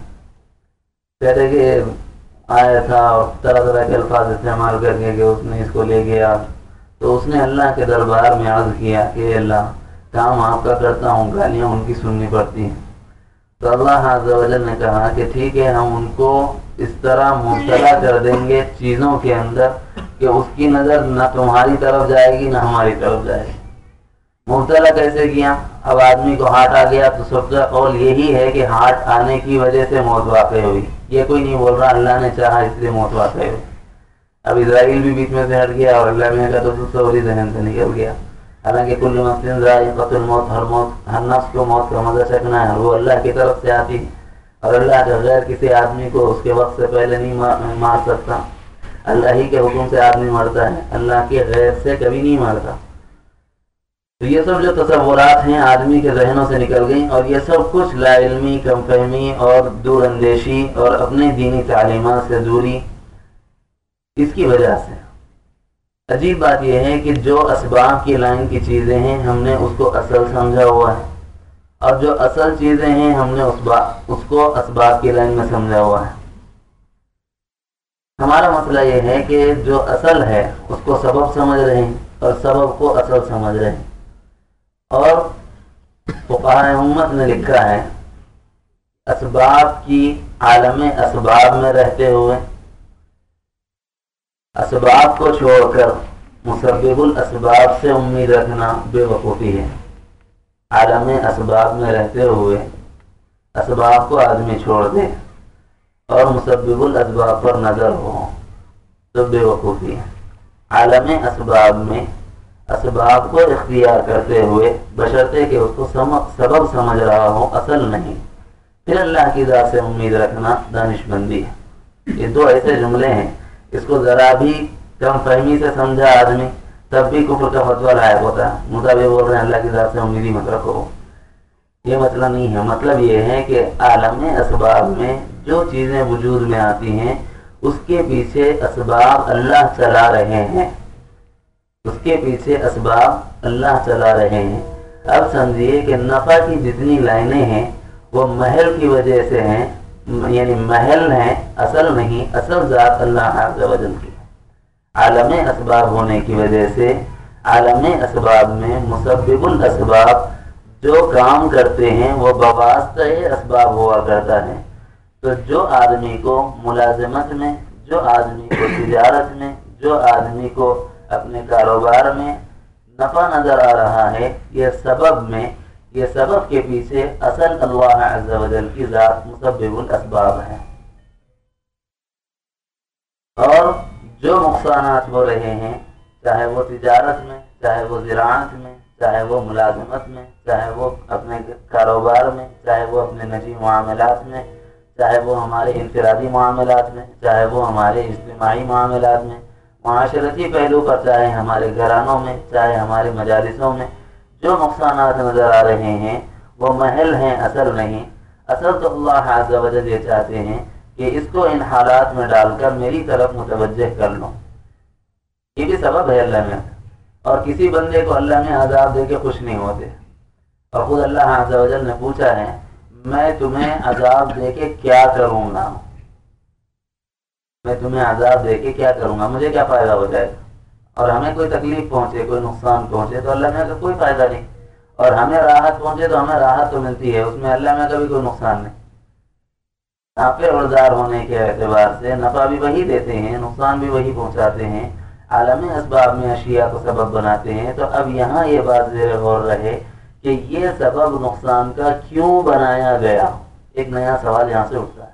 کہتے کہ آیا تھا اور طرح طرح کے الفاظ استعمال کر کے کہ اس نے اس کو لے گیا، تو اس نے اللہ کے دربار میں عرض کیا کہ اللہ، کام آپ کا کرتا ہوں، گالیاں ان کی سننی پڑتی ہیں۔ تو اللہ عز و جل نے کہا کہ ٹھیک ہے، ہم ان کو اس طرح مبتلا کر دیں گے چیزوں کے اندر کہ اس کی نظر نہ تمہاری طرف جائے گی نہ ہماری طرف جائے گی۔ مبتلا کیسے کیا؟ اب آدمی کو ہارٹ آ گیا تو سب کا قول یہی ہے کہ ہارٹ آنے کی وجہ سے موت واقع ہوئی، یہ کوئی نہیں بول رہا اللہ نے چاہا اس لیے موت واقع ہوئی۔ اب اسرائیل بھی بیچ میں سے ہٹ گیا اور اللہ میں کا تو تصوری ذہن سے نکل گیا۔ حالانکہ کل نفس ذائقۃ الموت، ہر موت، ہر نفس کو موت کا مزہ چکھنا ہے، وہ اللہ کی طرف سے آتی ہے، اور اللہ کا غیر کسی آدمی کو اس کے وقت سے پہلے نہیں مار سکتا۔ اللہ ہی کے حکم سے آدمی مرتا ہے، اللہ کے غیر سے کبھی نہیں مرتا۔ تو یہ سب جو تصورات ہیں آدمی کے ذہنوں سے نکل گئیں، اور یہ سب کچھ لا علمی، کم فہمی اور دور اندیشی اور اپنے دینی تعلیمات سے دوری، اس کی وجہ سے۔ عجیب بات یہ ہے کہ جو اسباب کی لائن کی چیزیں ہیں ہم نے اس کو اصل سمجھا ہوا ہے، اور جو اصل چیزیں ہیں ہم نے اس کو اسباب کی لائن میں سمجھا ہوا ہے۔ ہمارا مسئلہ یہ ہے کہ جو اصل ہے اس کو سبب سمجھ رہے ہیں اور سبب کو اصل سمجھ رہے ہیں، اور فقہائے امت نے لکھا ہے اسباب کی عالم اسباب میں رہتے ہوئے اسباب کو چھوڑ کر مسبب الاسباب سے امید رکھنا بے وقوفی ہے۔ عالم اسباب میں رہتے ہوئے اسباب کو آدمی چھوڑ دے اور مسبب الاسباب پر نظر ہو تو بے وقوفی ہے۔ عالم اسباب میں اسباب کو اختیار کرتے ہوئے بشرطے کہ اس کو سبب سمجھ رہا ہو، اصل نہیں، پھر اللہ کی ذات سے امید رکھنا دانش مندی ہے۔ یہ دو ایسے جملے ہیں، اس کو ذرا بھی کم فہمی سے سمجھا آدمی تب بھی کفر کا فتویٰ لائق ہوتا ہے۔ مطابق بول رہے ہیں اللہ کی ذات سے امیدی مت رکھو، یہ مطلب نہیں ہے۔ مطلب یہ ہے کہ عالم اسباب میں جو چیزیں وجود میں آتی ہیں اس کے پیچھے اسباب اللہ چلا رہے ہیں، اس کے پیچھے اسباب اللہ چلا رہے ہیں۔ اب سمجھیے کہ نفع کی جتنی لائنیں ہیں وہ محل کی وجہ سے ہیں، یعنی محل ہیں، اصل نہیں، اصل ذات اللہ عز و جل کی۔ عالم اسباب ہونے کی وجہ سے عالم اسباب میں مسبب الاسباب جو کام کرتے ہیں وہ بواسطہ اسباب ہوا کرتا ہے۔ تو جو آدمی کو ملازمت میں، جو آدمی کو تجارت میں، جو آدمی کو اپنے کاروبار میں نفع نظر آ رہا ہے، یہ سبب میں، یہ سبب کے پیچھے اصل اللہ عز و جل کی ذات مسبب الاسباب ہے۔ اور جو نقصانات ہو رہے ہیں، چاہے وہ تجارت میں، چاہے وہ زراعت میں، چاہے وہ ملازمت میں، چاہے وہ اپنے کاروبار میں، چاہے وہ اپنے نجی معاملات میں، چاہے وہ ہمارے انفرادی معاملات میں، چاہے وہ ہمارے اجتماعی معاملات میں، معاشرتی پہلو پر، چاہے ہمارے گھرانوں میں، چاہے ہمارے مجالسوں میں، جو نقصانات نظر آ رہے ہیں وہ محل ہیں، اصل نہیں۔ اصل تو اللہ عز و جل یہ چاہتے ہیں کہ اس کو ان حالات میں ڈال کر میری طرف متوجہ کر لوں، یہ بھی سبب ہے اللہ میں۔ اور کسی بندے کو اللہ میں عذاب دے کے خوش نہیں ہوتے، اور خود اللہ عز و جل نے پوچھا ہے میں تمہیں عذاب دے کے کیا کروں گا، میں تمہیں عذاب دے کے کیا کروں گا، مجھے کیا فائدہ ہو جائے گا؟ اور ہمیں کوئی تکلیف پہنچے، کوئی نقصان پہنچے تو اللہ میں کا کوئی فائدہ نہیں، اور ہمیں راحت پہنچے تو ہمیں راحت تو ملتی ہے، اس میں اللہ میں کا بھی کوئی نقصان نہیں۔ نافع اور ضار ہونے کے اعتبار سے نفع بھی وہی دیتے ہیں، نقصان بھی وہی پہنچاتے ہیں، عالم اسباب میں اشیاء کو سبب بناتے ہیں۔ تو اب یہاں یہ بات زیر غور رہے کہ یہ سبب نقصان کا کیوں بنایا گیا، ایک نیا سوال یہاں سے اٹھتا ہے۔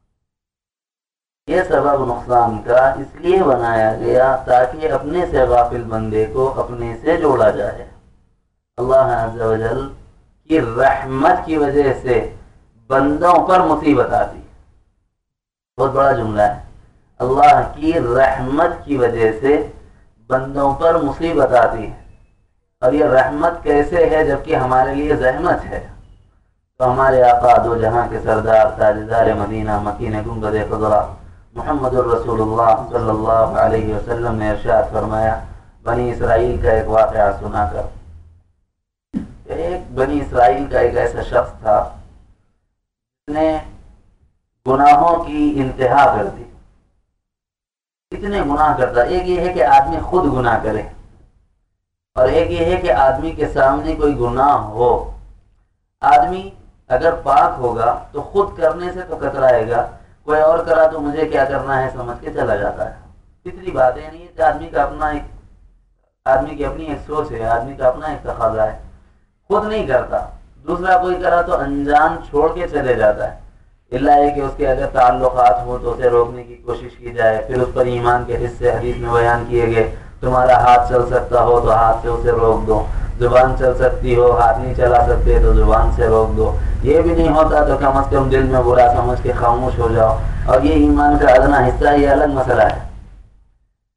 یہ سبب نقصان کا اس لیے بنایا گیا تاکہ اپنے سے غافل بندے کو اپنے سے جوڑا جائے۔ اللہ عز و جل کی رحمت کی وجہ سے بندوں پر مصیبت آتی ہے، بہت بڑا جملہ ہے، اللہ کی رحمت کی وجہ سے بندوں پر مصیبت آتی ہے۔ اور یہ رحمت کیسے ہے جبکہ ہمارے لیے زحمت ہے؟ تو ہمارے آقا دو جہاں کے سردار تاجدار مدینہ مکین گنبد خضرا محمد الرسول اللہ صلی اللہ علیہ وسلم نے ارشاد فرمایا، بنی اسرائیل کا ایک واقعہ سنا کر، ایک بنی اسرائیل کا ایک ایسا شخص تھا جس نے گناہوں کی انتہا کر دی، اتنے گناہ کرتا۔ ایک یہ ہے کہ آدمی خود گناہ کرے، اور ایک یہ ہے کہ آدمی کے سامنے کوئی گناہ ہو۔ آدمی اگر پاک ہوگا تو خود کرنے سے تو کترائے گا، کوئی اور کرا تو مجھے کیا کرنا ہے سمجھ کے چلا جاتا ہے۔ اتنی باتیں نہیں ہے کہ آدمی کا اپنا ایک آدمی کی اپنی ایک سوچ ہے، آدمی کا اپنا ایک تقاضا ہے، خود نہیں کرتا، دوسرا کوئی کرا تو انجان چھوڑ کے چلے جاتا ہے۔ اللہ ہے کہ اس کے اگر تعلقات ہوں تو اسے روکنے کی کوشش کی جائے، پھر اس پر ایمان کے حصے حدیث میں بیان کیے گئے، تمہارا ہاتھ چل سکتا ہو تو ہاتھ سے اسے روک دو، زبان چل سکتی ہو، ہاتھ نہیں چلا سکتے تو زبان سے روک دو، یہ بھی نہیں ہوتا تو کم از کم دل میں برا سمجھ کے خاموش ہو جاؤ، اور یہ ایمان کا ادنا حصہ، یہ الگ مسئلہ ہے۔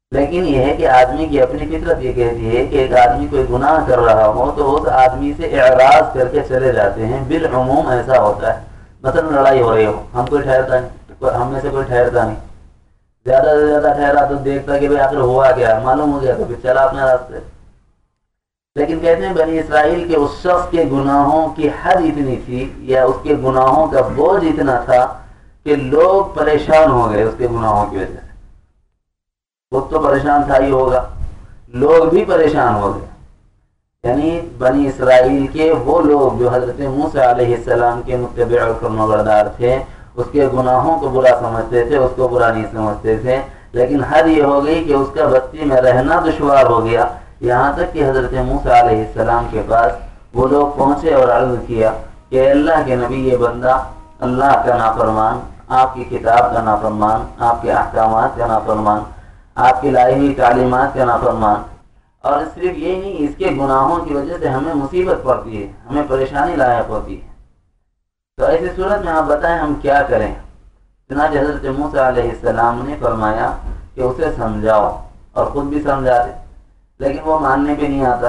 لیکن یہ ہے کہ آدمی کی اپنی فطرت یہ کہتی ہے کہ ایک آدمی کوئی گناہ کر رہا ہو تو اس آدمی سے اعراض کر کے چلے جاتے ہیں. بالعموم ایسا ہوتا ہے. مثلا لڑائی ہو رہی ہو, ہم کوئی ٹھہرتا نہیں, ہم میں سے کوئی ٹھہرتا نہیں, زیادہ سے زیادہ ٹھہرا تو دیکھتا کہ بھائی آخر ہوا کیا, معلوم ہو گیا تو پھر چلا اپنے راستے. لیکن کہتے ہیں بنی اسرائیل کے اس شخص کے گناہوں کی حد اتنی تھی یا اس کے گناہوں کا بوجھ اتنا تھا کہ لوگ پریشان ہو گئے اس کے گناہوں کی وجہ سے. خود تو پریشان تھا ہی ہوگا, لوگ بھی پریشان ہو گئے. یعنی بنی اسرائیل کے وہ لوگ جو حضرت موسیٰ علیہ السلام کے متبع اور فرمانبردار تھے, اس کے گناہوں کو برا سمجھتے تھے, اس کو برا نہیں سمجھتے تھے. لیکن حد یہ ہو گئی کہ اس کا بستی میں رہنا دشوار ہو گیا. یہاں تک کہ حضرت موسیٰ علیہ السلام کے پاس وہ لوگ پہنچے اور عرض کیا کہ اللہ کے نبی, یہ بندہ اللہ کا نافرمان, آپ کی کتاب کا نافرمان, آپ کے احکامات کا نافرمان, آپ کی لائی ہوئی تعلیمات کا نافرمان, اور صرف یہ نہیں, اس کے گناہوں کی وجہ سے ہمیں مصیبت پڑتی ہے, ہمیں پریشانی لاحق ہوتی ہے. تو ایسی صورت میں آپ بتائیں ہم کیا کریں؟ چنانچہ حضرت موسیٰ علیہ السلام نے فرمایا کہ اسے سمجھاؤ, اور خود بھی سمجھاتے, لیکن وہ ماننے پہ نہیں آتا.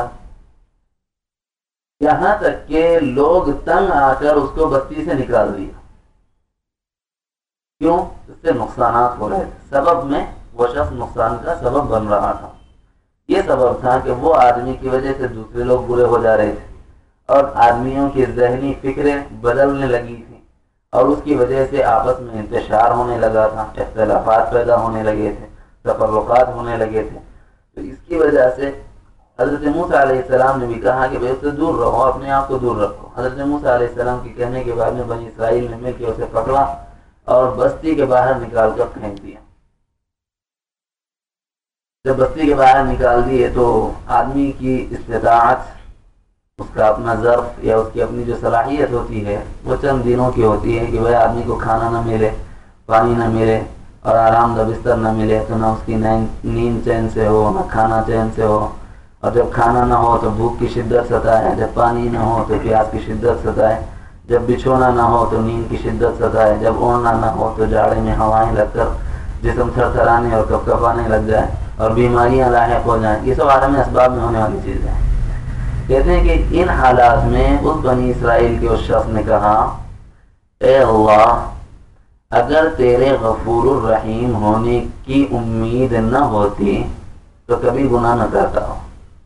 یہاں تک کہ لوگ تنگ آ کر اس کو بستی سے نکال دیا. کیوں؟ اس سے نقصانات ہو رہے تھے. سبب میں وہ شخص نقصان کا سبب بن رہا تھا. یہ سبب تھا کہ وہ آدمی کی وجہ سے دوسرے لوگ برے ہو جا رہے تھے, اور آدمیوں کی ذہنی فکریں بدلنے لگی تھیں, اور اس کی وجہ سے آپس میں انتشار ہونے لگا تھا, اختلافات پیدا ہونے لگے تھے, تفرقات ہونے لگے تھے. تو اس کی وجہ سے حضرت موسیٰ علیہ السلام نے بھی کہا کہ بھئی اس سے دور رہو, اپنے آپ کو دور رکھو. حضرت موسیٰ علیہ السلام کے کہنے کے بعد میں بنی اسرائیل نے مل کے اسے پکڑا اور بستی کے باہر نکال کر پھینک دیا. جب بستی کے باہر نکال دیے تو آدمی کی استطاعت, اس کا اپنا ظرف یا اس کی اپنی جو صلاحیت ہوتی ہے وہ چند دنوں کی ہوتی ہے کہ بھئی آدمی کو کھانا نہ ملے, پانی نہ ملے, اور آرام دہ بستر نہ ملے تو نہ اس کی نیند چین سے ہو, نہ کھانا چین سے ہو. اور جب کھانا نہ ہو تو بھوک کی شدت ستائے, جب پانی نہ ہو تو پیاس کی شدت ستائے, جب بچھونا نہ ہو تو نیند کی شدت ستائے, جب اوڑھنا نہ ہو تو جاڑے میں ہوائیں لگ کر جسم تھر تھرانے اور کپ کپانے لگ جائے اور بیماریاں لاحق ہو جائیں. یہ سب عالم اسباب میں ہونے والی چیزیں ہیں. کہتے ہیں کہ ان حالات میں اس بنی اسرائیل کے اس شخص نے کہا, اے اللہ, اگر تیرے غفور الرحیم ہونے کی امید نہ ہوتی تو کبھی گناہ نہ کرتا ہوں.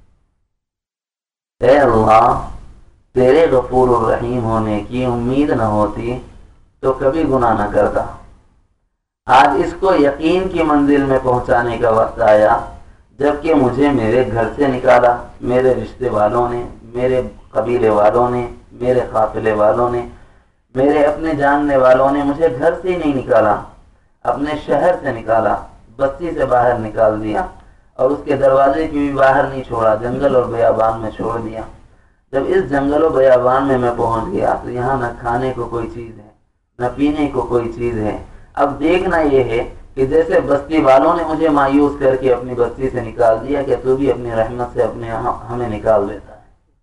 اے اللہ, تیرے غفور الرحیم ہونے کی امید نہ ہوتی تو کبھی گناہ نہ کرتا. آج اس کو یقین کی منزل میں پہنچانے کا وقت آیا جبکہ مجھے میرے گھر سے نکالا, میرے رشتے والوں نے, میرے قبیلے والوں نے, میرے قافلے والوں نے, میرے اپنے جاننے والوں نے مجھے گھر سے ہی نہیں نکالا, اپنے شہر سے نکالا, بستی سے باہر نکال دیا, اور اس کے دروازے کی بھی باہر نہیں چھوڑا, جنگل اور بیابان میں چھوڑ دیا. جب اس جنگل و بیابان میں میں پہنچ گیا تو یہاں نہ کھانے کو کوئی چیز ہے, نہ پینے کو کوئی چیز ہے. اب دیکھنا یہ ہے کہ جیسے بستی والوں نے مجھے مایوس کر کے اپنی بستی سے نکال دیا, کہ تو بھی اپنی رحمت سے اپنے ہمیں نکال دیتا ہے.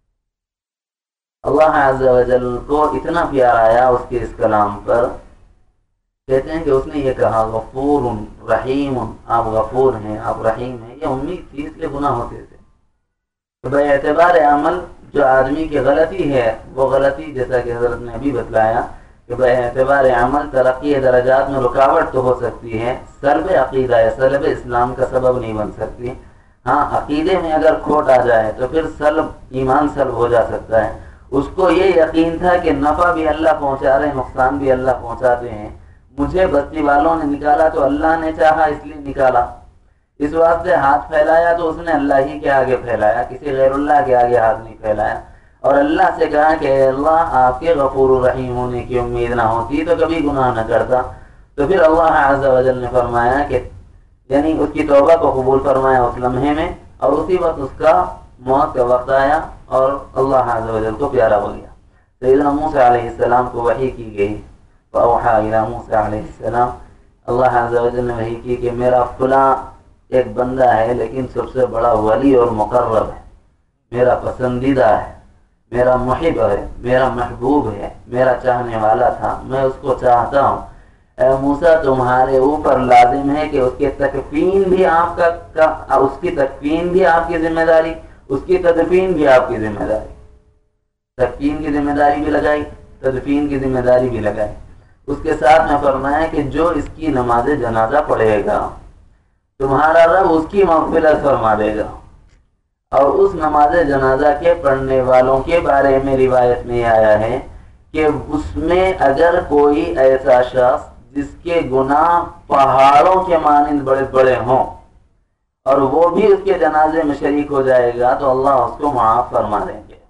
اللہ عز و جل کو اتنا پیار آیا اس کے اس کلام پر. کہتے ہیں کہ اس نے یہ کہا, غفور رحیم, آپ غفور ہیں, آپ رحیم ہیں. یہ امید تھی, اس لیے گناہ ہوتے تھے. تو بے اعتبار عمل جو آدمی کی غلطی ہے, وہ غلطی جیسا کہ حضرت نے ابھی بتلایا کہ بے اعتبار عمل ترقی درجات میں رکاوٹ تو ہو سکتی ہے, سلب عقیدہ یا سلب اسلام کا سبب نہیں بن سکتی. ہاں, عقیدے میں اگر کھوٹ آ جائے تو پھر سلب ایمان سلب ہو جا سکتا ہے. اس کو یہ یقین تھا کہ نفع بھی اللہ پہنچا رہے ہیں, نقصان بھی اللہ پہنچاتے ہیں. مجھے بستی والوں نے نکالا تو اللہ نے چاہا اس لیے نکالا. اس واسطے ہاتھ پھیلایا تو اس نے اللہ ہی کے آگے پھیلایا, کسی غیر اللہ کے آگے ہاتھ نہیں پھیلایا. اور اللہ سے کہا کہ اے اللہ, آپ کے غفور الرحیم ہونے کی امید نہ ہوتی تو کبھی گناہ نہ کرتا. تو پھر اللہ عز و جل نے فرمایا کہ یعنی اس کی توبہ کو قبول فرمایا اس لمحے میں, اور اسی وقت اس کا موت کا وقت آیا اور اللہ عز و جل کو پیارا ہو گیا. سیدنا موسیٰ علیہ السلام کو وحی کی گئی, فاوحا الی موسیٰ علیہ السلام, اللہ عز و جل نے وحی کی کہ میرا فلاں ایک بندہ ہے لیکن سب سے بڑا ولی اور مقرب ہے, میرا پسندیدہ ہے, میرا محب ہے, میرا محبوب ہے, میرا چاہنے والا تھا, میں اس کو چاہتا ہوں. اے موسیٰ تمہارے اوپر لازم ہے کہ اس کے تکفین بھی آپ کا, کا اس کی تکفین بھی آپ کی ذمہ داری، اس کی تدفین بھی آپ کی ذمہ داری، تکفین کی ذمہ داری بھی لگائی، تدفین کی ذمہ داری بھی لگائی۔ اس کے ساتھ میں فرمایا کہ جو اس کی نماز جنازہ پڑھے گا تمہارا رب اس کی مغفرت فرما دے گا۔ اور اس نماز جنازہ کے پڑھنے والوں کے بارے میں روایت میں آیا ہے کہ اس میں اگر کوئی ایسا شخص جس کے گناہ پہاڑوں کے مانند بڑے بڑے ہوں اور وہ بھی اس کے جنازے میں شریک ہو جائے گا تو اللہ اس کو معاف فرما دیں گے۔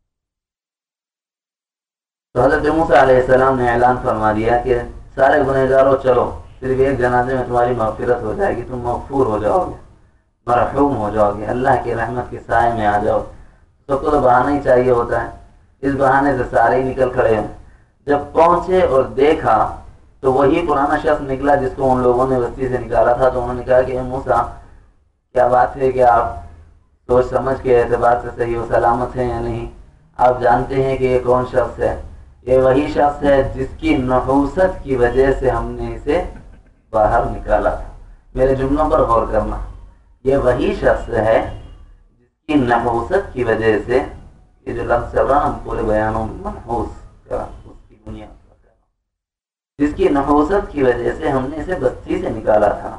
تو حضرت موسیٰ علیہ السلام نے اعلان فرما دیا کہ سارے گنہگاروں چلو، صرف ایک جنازے میں تمہاری مغفرت ہو جائے گی، تم مغفور ہو جاؤ گے، مرحوم ہو جاؤ گے، اللہ کی رحمت کے سائے میں آ جاؤ۔ سب کو تو بہانہ ہی چاہیے ہوتا ہے، اس بہانے سے سارے ہی نکل کھڑے ہیں۔ جب پہنچے اور دیکھا تو وہی پرانا شخص نکلا جس کو ان لوگوں نے بستی سے نکالا تھا۔ تو انہوں نے کہا کہ اے موسیٰ کیا بات ہے کہ آپ سوچ سمجھ کے اعتبار سے صحیح و سلامت ہیں یا نہیں؟ آپ جانتے ہیں کہ یہ کون شخص ہے؟ یہ وہی شخص ہے جس کی نحوست کی وجہ سے ہم نے اسے باہر نکالا تھا۔ میرے جملوں پر غور کرنا، یہ وہی شخص ہے جس کی نحوست کی وجہ سے، یہ جو لفظ چل رہا ہم پورے بیانوں میں منحوس کا اس کی بنیاد پر، جس کی نحوست کی وجہ سے ہم نے اسے بستی سے نکالا تھا۔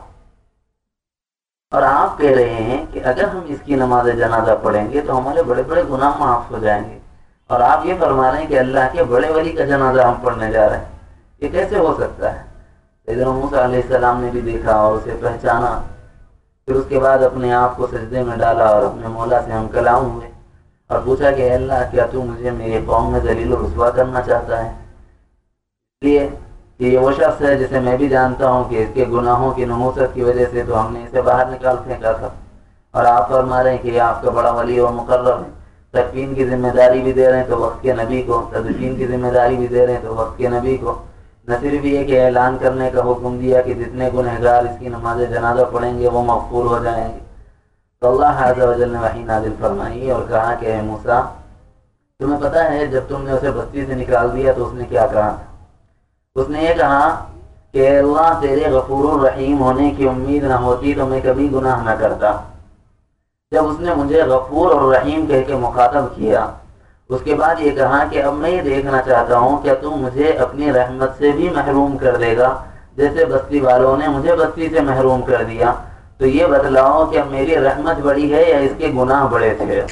اور آپ کہہ رہے ہیں کہ اگر ہم اس کی نماز جنازہ پڑھیں گے تو ہمارے بڑے بڑے گناہ معاف ہو جائیں گے، اور آپ یہ فرما رہے ہیں کہ اللہ کے بڑے ولی کا جنازہ ہم پڑھنے جا رہے ہیں، یہ کیسے ہو سکتا ہے؟ سیدنا موسیٰ علیہ السلام نے بھی دیکھا اور اسے پہچانا، پھر اس کے بعد اپنے آپ کو سجدے میں ڈالا اور اپنے مولا سے ہم کلام ہوئے اور پوچھا کہ اے اللہ کیا تو مجھے میرے قوم میں ذلیل و رسوا کرنا چاہتا ہے؟ اس لیے کہ یہ وہ شخص ہے جسے میں بھی جانتا ہوں کہ اس کے گناہوں کی نحوست کی وجہ سے تو ہم نے اسے باہر نکال پھینکا تھا، اور آپ فرما رہے ہیں کہ یہ آپ کا بڑا ولی و مقرر ہے، تکفین کی ذمہ داری بھی دے رہے ہیں تو وقت کے نبی کو، تدفین کی ذمہ داری بھی دے رہے ہیں تو وقت کے نبی کو، نہ صرف یہ کہ اعلان کرنے کا حکم دیا کہ جتنے گنہگار اس کی نماز جنازہ پڑھیں گے وہ مغفور ہو جائیں گے۔ تو اللہ عز و جل نے وحی نازل فرمائی اور کہا کہ اے موسیٰ تمہیں پتہ ہے جب تم نے اسے بستی سے نکال دیا تو اس نے کیا کہا تھا؟ اس نے یہ کہا کہ اللہ تیرے غفور الرحیم ہونے کی امید نہ ہوتی تو میں کبھی گناہ نہ کرتا۔ جب اس نے مجھے غفور اور رحیم کہہ کے مخاطب کیا، اس کے بعد یہ کہا کہ اب میں یہ دیکھنا چاہتا ہوں کہ تو مجھے اپنی رحمت سے بھی محروم کر دے گا جیسے بستی والوں نے مجھے بستی سے محروم کر دیا، تو یہ بتلاؤ کہ میری رحمت بڑی ہے یا اس کے گناہ بڑے تھے؟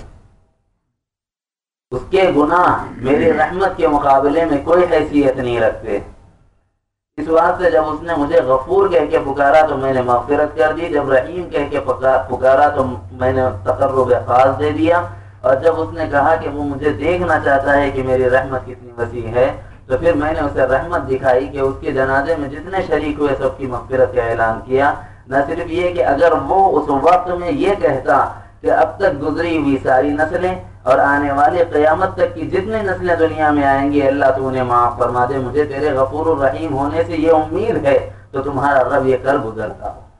اس کے گناہ میری رحمت کے مقابلے میں کوئی حیثیت نہیں رکھتے۔ اس واسطے جب اس نے مجھے غفور کہہ کے پکارا تو میں نے مغفرت کر دی، جب رحیم کہہ کے پکارا تو میں نے تقرب خاص دے دیا، اور جب اس نے کہا کہ وہ مجھے دیکھنا چاہتا ہے کہ میری رحمت کتنی وسیع ہے تو پھر میں نے اسے رحمت دکھائی کہ اس کے جنازے میں جتنے شریک ہوئے سب کی مغفرت کا اعلان کیا۔ نہ صرف یہ کہ اگر وہ اس وقت میں یہ کہتا کہ اب تک گزری ہوئی ساری نسلیں اور آنے والے قیامت تک کی جتنے نسلیں دنیا میں آئیں گی اللہ تو انہیں معاف فرما دے، مجھے تیرے غفور الرحیم ہونے سے یہ امید ہے، تو تمہارا رب یہ کر گزرتا ہو۔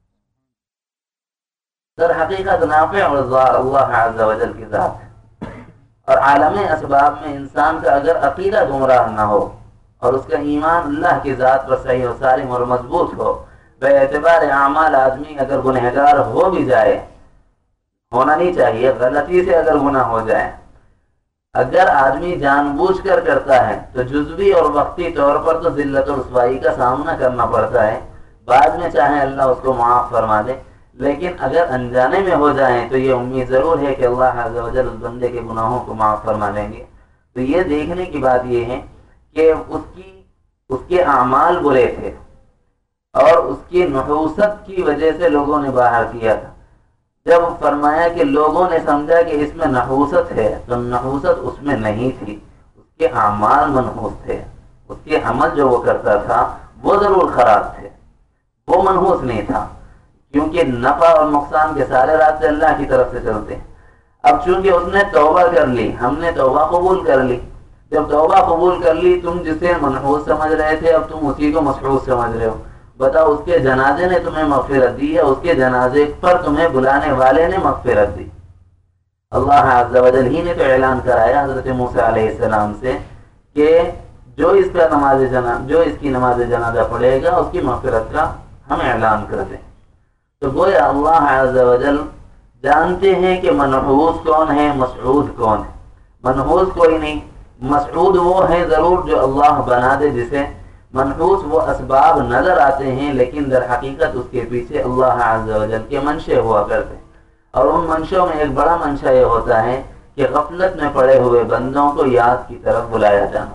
در حقیقت نافع اور ضار اللہ عز و جل کی ذات ہے، اور عالم اسباب میں انسان کا اگر عقیدہ گمراہ نہ ہو اور اس کا ایمان اللہ کی ذات پر صحیح و سالم اور مضبوط ہو، بے اعتبار اعمال آدمی اگر گنہگار ہو بھی جائے، ہونا نہیں چاہیے، غلطی سے اگر گناہ ہو جائے، اگر آدمی جان بوجھ کر کرتا ہے تو جزوی اور وقتی طور پر تو ذلت و رسوائی کا سامنا کرنا پڑتا ہے، بعد میں چاہے اللہ اس کو معاف فرما دے، لیکن اگر انجانے میں ہو جائیں تو یہ امید ضرور ہے کہ اللہ عز و جل اس بندے کے گناہوں کو معاف فرما لیں گے۔ تو یہ دیکھنے کی بات یہ ہے کہ اس کی اس کے اعمال برے تھے اور اس کی نحوست کی وجہ سے لوگوں نے باہر کیا تھا۔ جب فرمایا کہ لوگوں نے سمجھا کہ اس میں نحوست ہے تو نحوست اس میں نہیں تھی، اس کے اعمال منحوس تھے، اس کے عمل جو وہ کرتا تھا وہ ضرور خراب تھے، وہ منحوس نہیں تھا، کیونکہ نفع اور نقصان کے سارے راستے اللہ کی طرف سے چلتے ہیں۔ اب چونکہ اس نے توبہ کر لی، ہم نے توبہ قبول کر لی، جب توبہ قبول کر لی تم جسے منحوس سمجھ رہے تھے اب تم اسی کو مسحوس سمجھ رہے ہو۔ بتاؤ اس کے جنازے نے تمہیں مغفرت دی یا اس کے جنازے پر تمہیں بلانے والے نے مغفرت دی؟ اللہ عز و جل ہی نے تو اعلان کرایا حضرت موسیٰ علیہ السلام سے کہ جو اس کا نماز جنازہ جو اس کی نماز جنازہ پڑھے گا اس کی مغفرت کا ہم اعلان کر دیں۔ تو گویا اللہ عز و جل جانتے ہیں کہ منحوس کون ہے، مسعود کون ہے۔ منحوس کوئی نہیں، مسعود وہ ہے ضرور جو اللہ بنا دے جسے، منحوس وہ اسباب نظر آتے ہیں لیکن در حقیقت اس کے پیچھے اللہ عز و جل کے منشے ہوا کرتے ہیں، اور ان منشوں میں ایک بڑا منشا یہ ہوتا ہے کہ غفلت میں پڑے ہوئے بندوں کو یاد کی طرف بلایا جانا،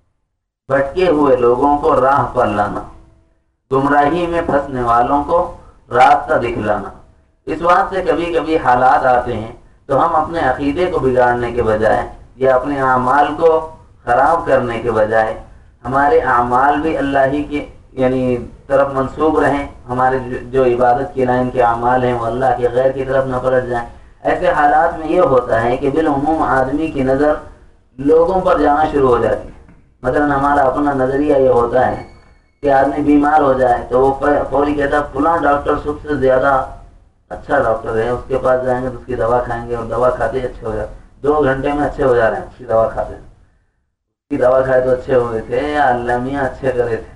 بھٹکے ہوئے لوگوں کو راہ پر لانا، گمراہی میں پھنسنے والوں کو راستہ دکھلانا۔ اس واسطے سے کبھی کبھی حالات آتے ہیں تو ہم اپنے عقیدے کو بگاڑنے کے بجائے یا اپنے اعمال کو خراب کرنے کے بجائے ہمارے اعمال بھی اللہ ہی کے یعنی طرف منسوب رہیں، ہمارے جو عبادت کی لائن کے اعمال ہیں وہ اللہ کے غیر کی طرف نہ پلٹ جائیں۔ ایسے حالات میں یہ ہوتا ہے کہ بالعموم آدمی کی نظر لوگوں پر جانا شروع ہو جاتی ہے۔ مثلا ہمارا اپنا نظریہ یہ ہوتا ہے کہ آدمی بیمار ہو جائے تو وہ فوری کہتا ہے فلاں ڈاکٹر سب سے زیادہ اچھا ڈاکٹر ہے، اس کے پاس جائیں گے تو اس کی دوا کھائیں گے اور دوا کھاتے ہی اچھے ہو جاتے، دو گھنٹے میں اچھے ہو جا رہے ہیں، اس کی دوا کھاتے ہیں، اس کی دوا کھائے تو اچھے ہوئے تھے یا اللہ میاں اچھے کرے تھے۔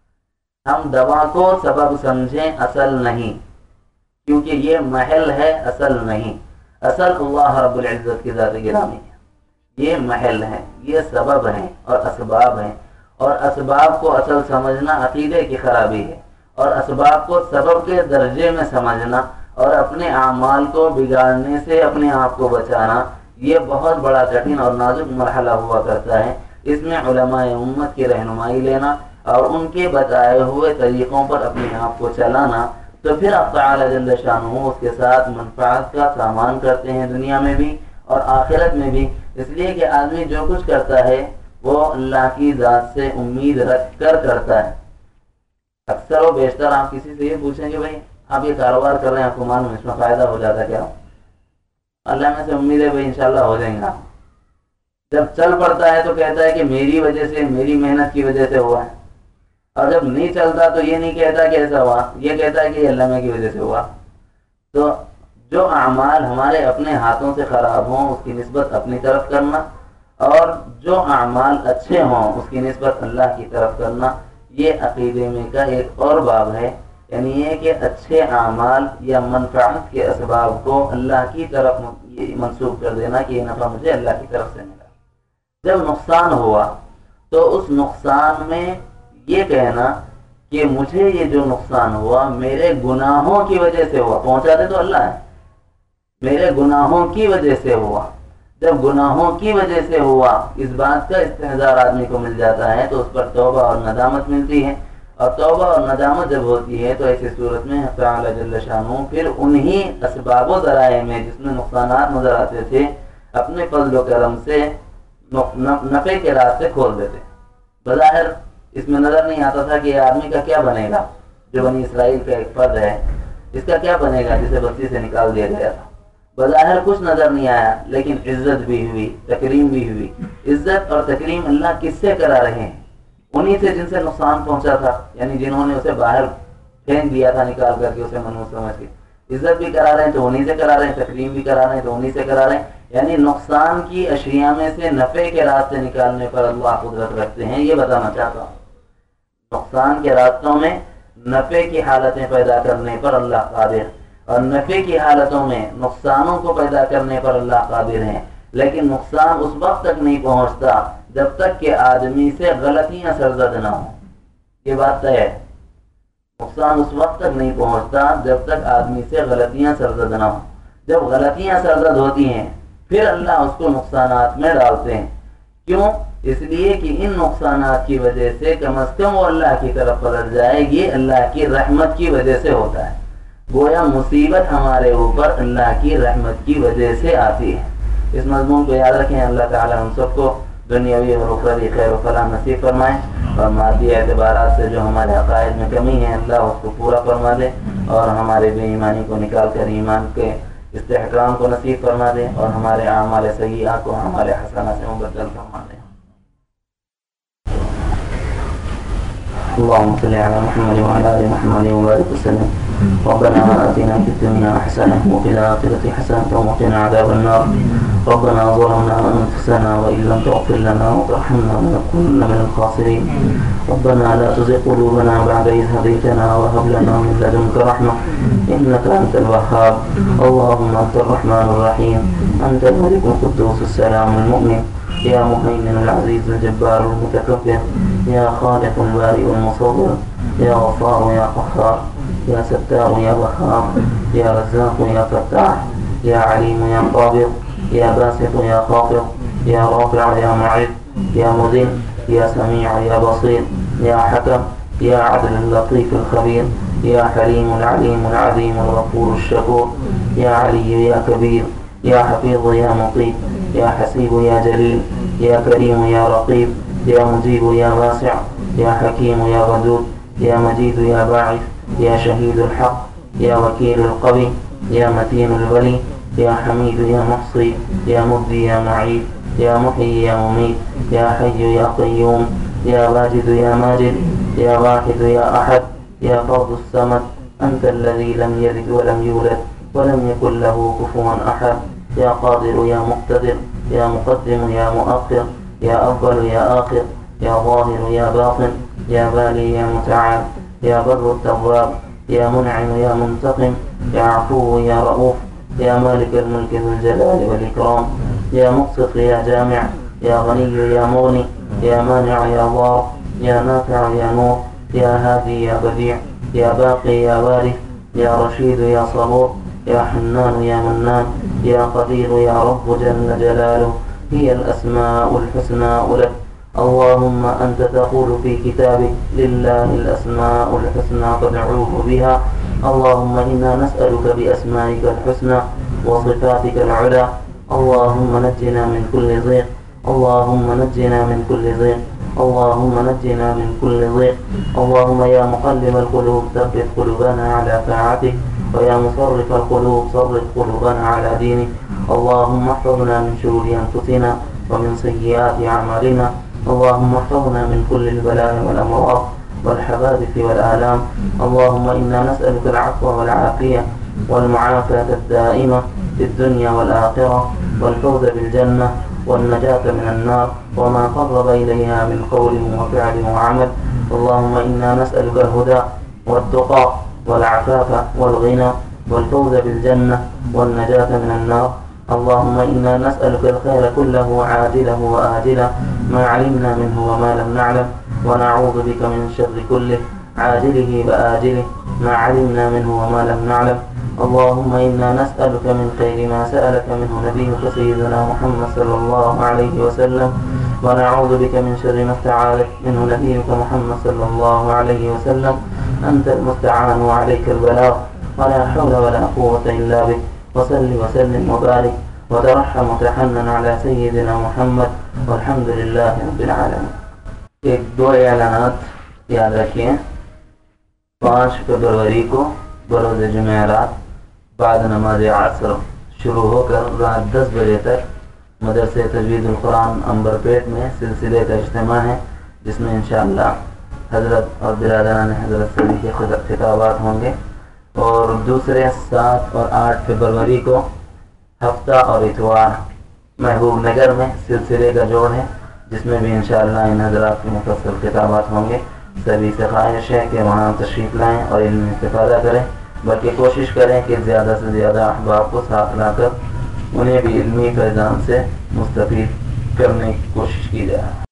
ہم دوا کو سبب سمجھیں، اصل نہیں، کیونکہ یہ محل ہے، اصل نہیں۔ اصل اللہ رب العزت کی ذات گرامی ہے، یہ محل ہے، یہ سبب ہیں اور اسباب ہیں، اور اسباب کو اصل سمجھنا عقیدے کی خرابی ہے، اور اسباب کو سبب کے درجے میں سمجھنا اور اپنے اعمال کو بگاڑنے سے اپنے آپ کو بچانا یہ بہت بڑا کٹھن اور نازک مرحلہ ہوا کرتا ہے۔ اس میں علماء امت کی رہنمائی لینا اور ان کے بتائے ہوئے طریقوں پر اپنے آپ کو چلانا، تو پھر آپ تعالی جل شانہ اس کے ساتھ منفعت کا سامان کرتے ہیں دنیا میں بھی اور آخرت میں بھی، اس لیے کہ آدمی جو کچھ کرتا ہے وہ اللہ کی ذات سے امید رکھ کر کرتا ہے۔ اکثر و بیشتر آپ کسی سے یہ پوچھیں کہ بھائی آپ یہ کاروبار کر رہے ہیں، آپ کو معلوم اس میں فائدہ ہو جاتا ہے کیا؟ اللہ میں سے امید ہے بھائی انشاءاللہ ہو جائیں گا۔ جب چل پڑتا ہے تو کہتا ہے کہ میری وجہ سے، میری محنت کی وجہ سے ہوا ہے، اور جب نہیں چلتا تو یہ نہیں کہتا کہ ایسا ہوا، یہ کہتا ہے کہ یہ اللہ کی وجہ سے ہوا۔ تو جو اعمال ہمارے اپنے ہاتھوں سے خراب ہوں اس کی نسبت اپنی طرف کرنا، اور جو اعمال اچھے ہوں اس کی نسبت اللہ کی طرف کرنا، یہ عقیدے میں کا ایک اور باب ہے، یعنی یہ کہ اچھے اعمال یا منفعت کے اسباب کو اللہ کی طرف منسوب کر دینا کہ یہ نفع مجھے اللہ کی طرف سے ملا۔ جب نقصان ہوا تو اس نقصان میں یہ کہنا کہ مجھے یہ جو نقصان ہوا میرے گناہوں کی وجہ سے ہوا، پہنچاتے تو اللہ ہے، میرے گناہوں کی وجہ سے ہوا۔ جب گناہوں کی وجہ سے ہوا اس بات کا استحضار آدمی کو مل جاتا ہے تو اس پر توبہ اور ندامت ملتی ہے، اور توبہ اور ندامت جب ہوتی ہے تو ایسی صورت میں تعالی جل شانہ پھر انہی اسباب و ذرائع میں جس میں نقصانات نظر آتے تھے اپنے فضل و کرم سے نفع کے راستے کھول دیتے۔ بظاہر اس میں نظر نہیں آتا تھا کہ یہ آدمی کا کیا بنے گا، جو بنی اسرائیل کا ایک فرد ہے اس کا کیا بنے گا جسے بستی سے نکال دیا گیا تھا۔ بظاہر کچھ نظر نہیں آیا لیکن عزت بھی ہوئی، تکریم بھی ہوئی۔ عزت اور تکریم اللہ کس سے کرا رہے ہیں؟ انہی سے جن سے نقصان پہنچا تھا، یعنی جنہوں نے اسے باہر پھینک دیا تھا نکال کر کے اسے منحوس سمجھ کے۔ عزت بھی کرا رہے ہیں تو انہی سے کرا رہے ہیں، تکریم بھی کرا رہے ہیں تو انہی سے کرا رہے ہیں، یعنی نقصان کی اشیاء میں سے نفع کے راستے نکالنے پر اللہ قدرت رکھتے ہیں، یہ بتانا چاہتا ہوں۔ نقصان کے راستوں میں نفع کی حالتیں پیدا کرنے پر اللہ قادر، اور نفع کی حالتوں میں نقصانوں کو پیدا کرنے پر اللہ قادر ہیں، لیکن نقصان اس وقت تک نہیں پہنچتا جب تک کہ آدمی سے غلطیاں سرزد نہ ہوں، یہ بات طے ہے۔ نقصان اس وقت تک نہیں پہنچتا جب تک آدمی سے غلطیاں سرزد نہ ہوں۔ جب غلطیاں سرزد ہوتی ہیں پھر اللہ اس کو نقصانات میں ڈالتے ہیں۔ کیوں؟ اس لیے کہ ان نقصانات کی وجہ سے کم از کم وہ اللہ کی طرف پلٹ جائے، یہ اللہ کی رحمت کی وجہ سے ہوتا ہے۔ گویا مصیبت ہمارے اوپر اللہ کی رحمت کی وجہ سے آتی ہے۔ اس مضمون کو یاد رکھیں، اللہ تعالی ہم سب کو دنیاوی اور اخروی خیر و فلاح نصیب فرمائیں، اور مادی اعتبارات سے جو ہمارے عقائد میں کمی ہے اللہ اس کو پورا فرما دے، اور ہمارے بے ایمانی کو نکال کر ایمان کے استحکام کو نصیب فرما دے، اور ہمارے اعمال سیئہ کو ہمارے حسنہ سے مبدل فرما دے۔ اللهم صل على محمد وعلى ال محمد وبارك وسلم ربنا آتنا في الدنيا حسنة وفي الآخرة حسنة وقنا عذاب النار. ربنا ظلمنا أنفسنا وإن لم تغفر لنا وترحمنا لنكونن من الخاسرين. ربنا لا تزغ قلوبنا بعد إذ هديتنا وهب لنا من لدنك رحمة إنك أنت الوهاب. اللهم أنت الرحمن الرحيم، أنت الملك القدوس السلام المؤمن، يا مهيمن العزيز الجبار المتكبر، يا خالق البارئ المصور، يا غفار يا قهار، يا ستار يا وهاب، يا رزاق يا فتاح، يا عليم يا قابض، يا باسط يا خافض، يا رافع يا معز، يا مذل، يا سميع يا بصير، يا حكم، يا عدل اللطيف الخبير، يا حليم العليم العظيم الغفور الشكور، يا علي يا كبير، يا حفيظ يا مطيب، يا حسيب يا جليل، يا كريم يا رقيب، يا مجيب يا واسع، يا حكيم يا ودود، يا مجيد يا باعث، يا شهيد الحق، يا وكيل القوي، يا متين الولي، يا حميد يا محصي، يا مبدي يا معيد، يا محيي يا مميت، يا حي يا قيوم، يا واجد يا ماجد، يا واحد يا أحد، يا فرد الصمد، أنت الذي لم يلد ولم يولد ولم يكن له كفوا أحد. يا قادر يا مقتدر، يا مقدم يا مؤخر، يا أول يا آخر، يا ظاهر يا باطن، يا بالي يا متعال، يا بر التواب، يا منعم يا منتقم، يا عفو يا رؤوف، يا مالك الملك ذو الجلال والإكرام، يا مقسط يا جامع، يا غني يا مغني، يا مانع يا ضار، يا نافع يا نور، يا هادي يا بديع، يا باقي يا وارث، يا رشيد يا صبور، يا حنان يا منان، يا قدير يا رب جل جلاله. هي الأسماء الحسنى لك. اللهم أنت تقول في كتابك لله الأسماء الحسنى فادعوه بها. اللهم إنا نسألك بأسمائك الحسنى وصفاتك العلى. اللهم نجنا من كل ضيق، اللهم نجنا من كل ضيق، اللهم نجنا من كل ضيق. اللهم يا مقلب القلوب ثبت قلوبنا على طاعتك، ويا مصرف القلوب صرف قلوبنا على دينك. اللهم احفظنا من شرور أنفسنا ومن سيئات أعمالنا. اللهم احفظنا من كل البلاء والأمراض والحوادث والآلام. اللهم إنا نسألك العفو والعافية والمعافاة الدائمة في الدنيا والآخرة، والفوز بالجنة والنجاة من النار وما قرب إليها من قول وفعل وعمل. اللهم إنا نسألك الهدى والتقى والعفاف والغنى والفوز بالجنة والنجاة من النار. اللهم إنا نسألك الخير كله عاجله وآجله ما علمنا منه وما لم نعلم، ونعوذ بك من الشر كله عاجله وآجله ما علمنا منه وما لم نعلم. اللهم إنا نسألك من خير ما سألك منه نبيك سيدنا محمد صلى الله عليه وسلم، ونعوذ بك من شر ما استعاذك منه نبيك محمد صلى الله عليه وسلم. أنت المستعان وعليك البلاغ، ولا حول ولا قوة إلا بك. وصل وسلم وبارك وترحم وتحنن على سيدنا محمد والحمد لله رب العالمين. एक दो ऐलानात याद रखिए। पाँच फरवरी को बरोज़ जुमेरात बाद नमाज असर शुरू होकर रात दस बजे तक मदरसे तजवीदुल कुरान अंबरपेट में सिलसिले का इज्तिमा है, जिसमें इंशाअल्लाह हज़रत और बिरादरान हज़रत सभी के खिताबात होंगे। और दूसरे सात और आठ फरवरी को हफ्ता और इतवार महबूब नगर में सिलसिले का जोड़ है, जिसमें भी इंशाअल्लाह इन हज़रात के मुफस्सल खिताबात होंगे। सभी से ख्वाहिश है कि वहाँ तशरीफ़ लाएँ और इल्म इस्तिफ़ादा करें, बल्कि कोशिश करें कि ज़्यादा से ज़्यादा अहबाब को साथ लाकर उन्हें भी इल्मी फैज़ान से मुस्तफ़ीद करने की कोशिश की जाए।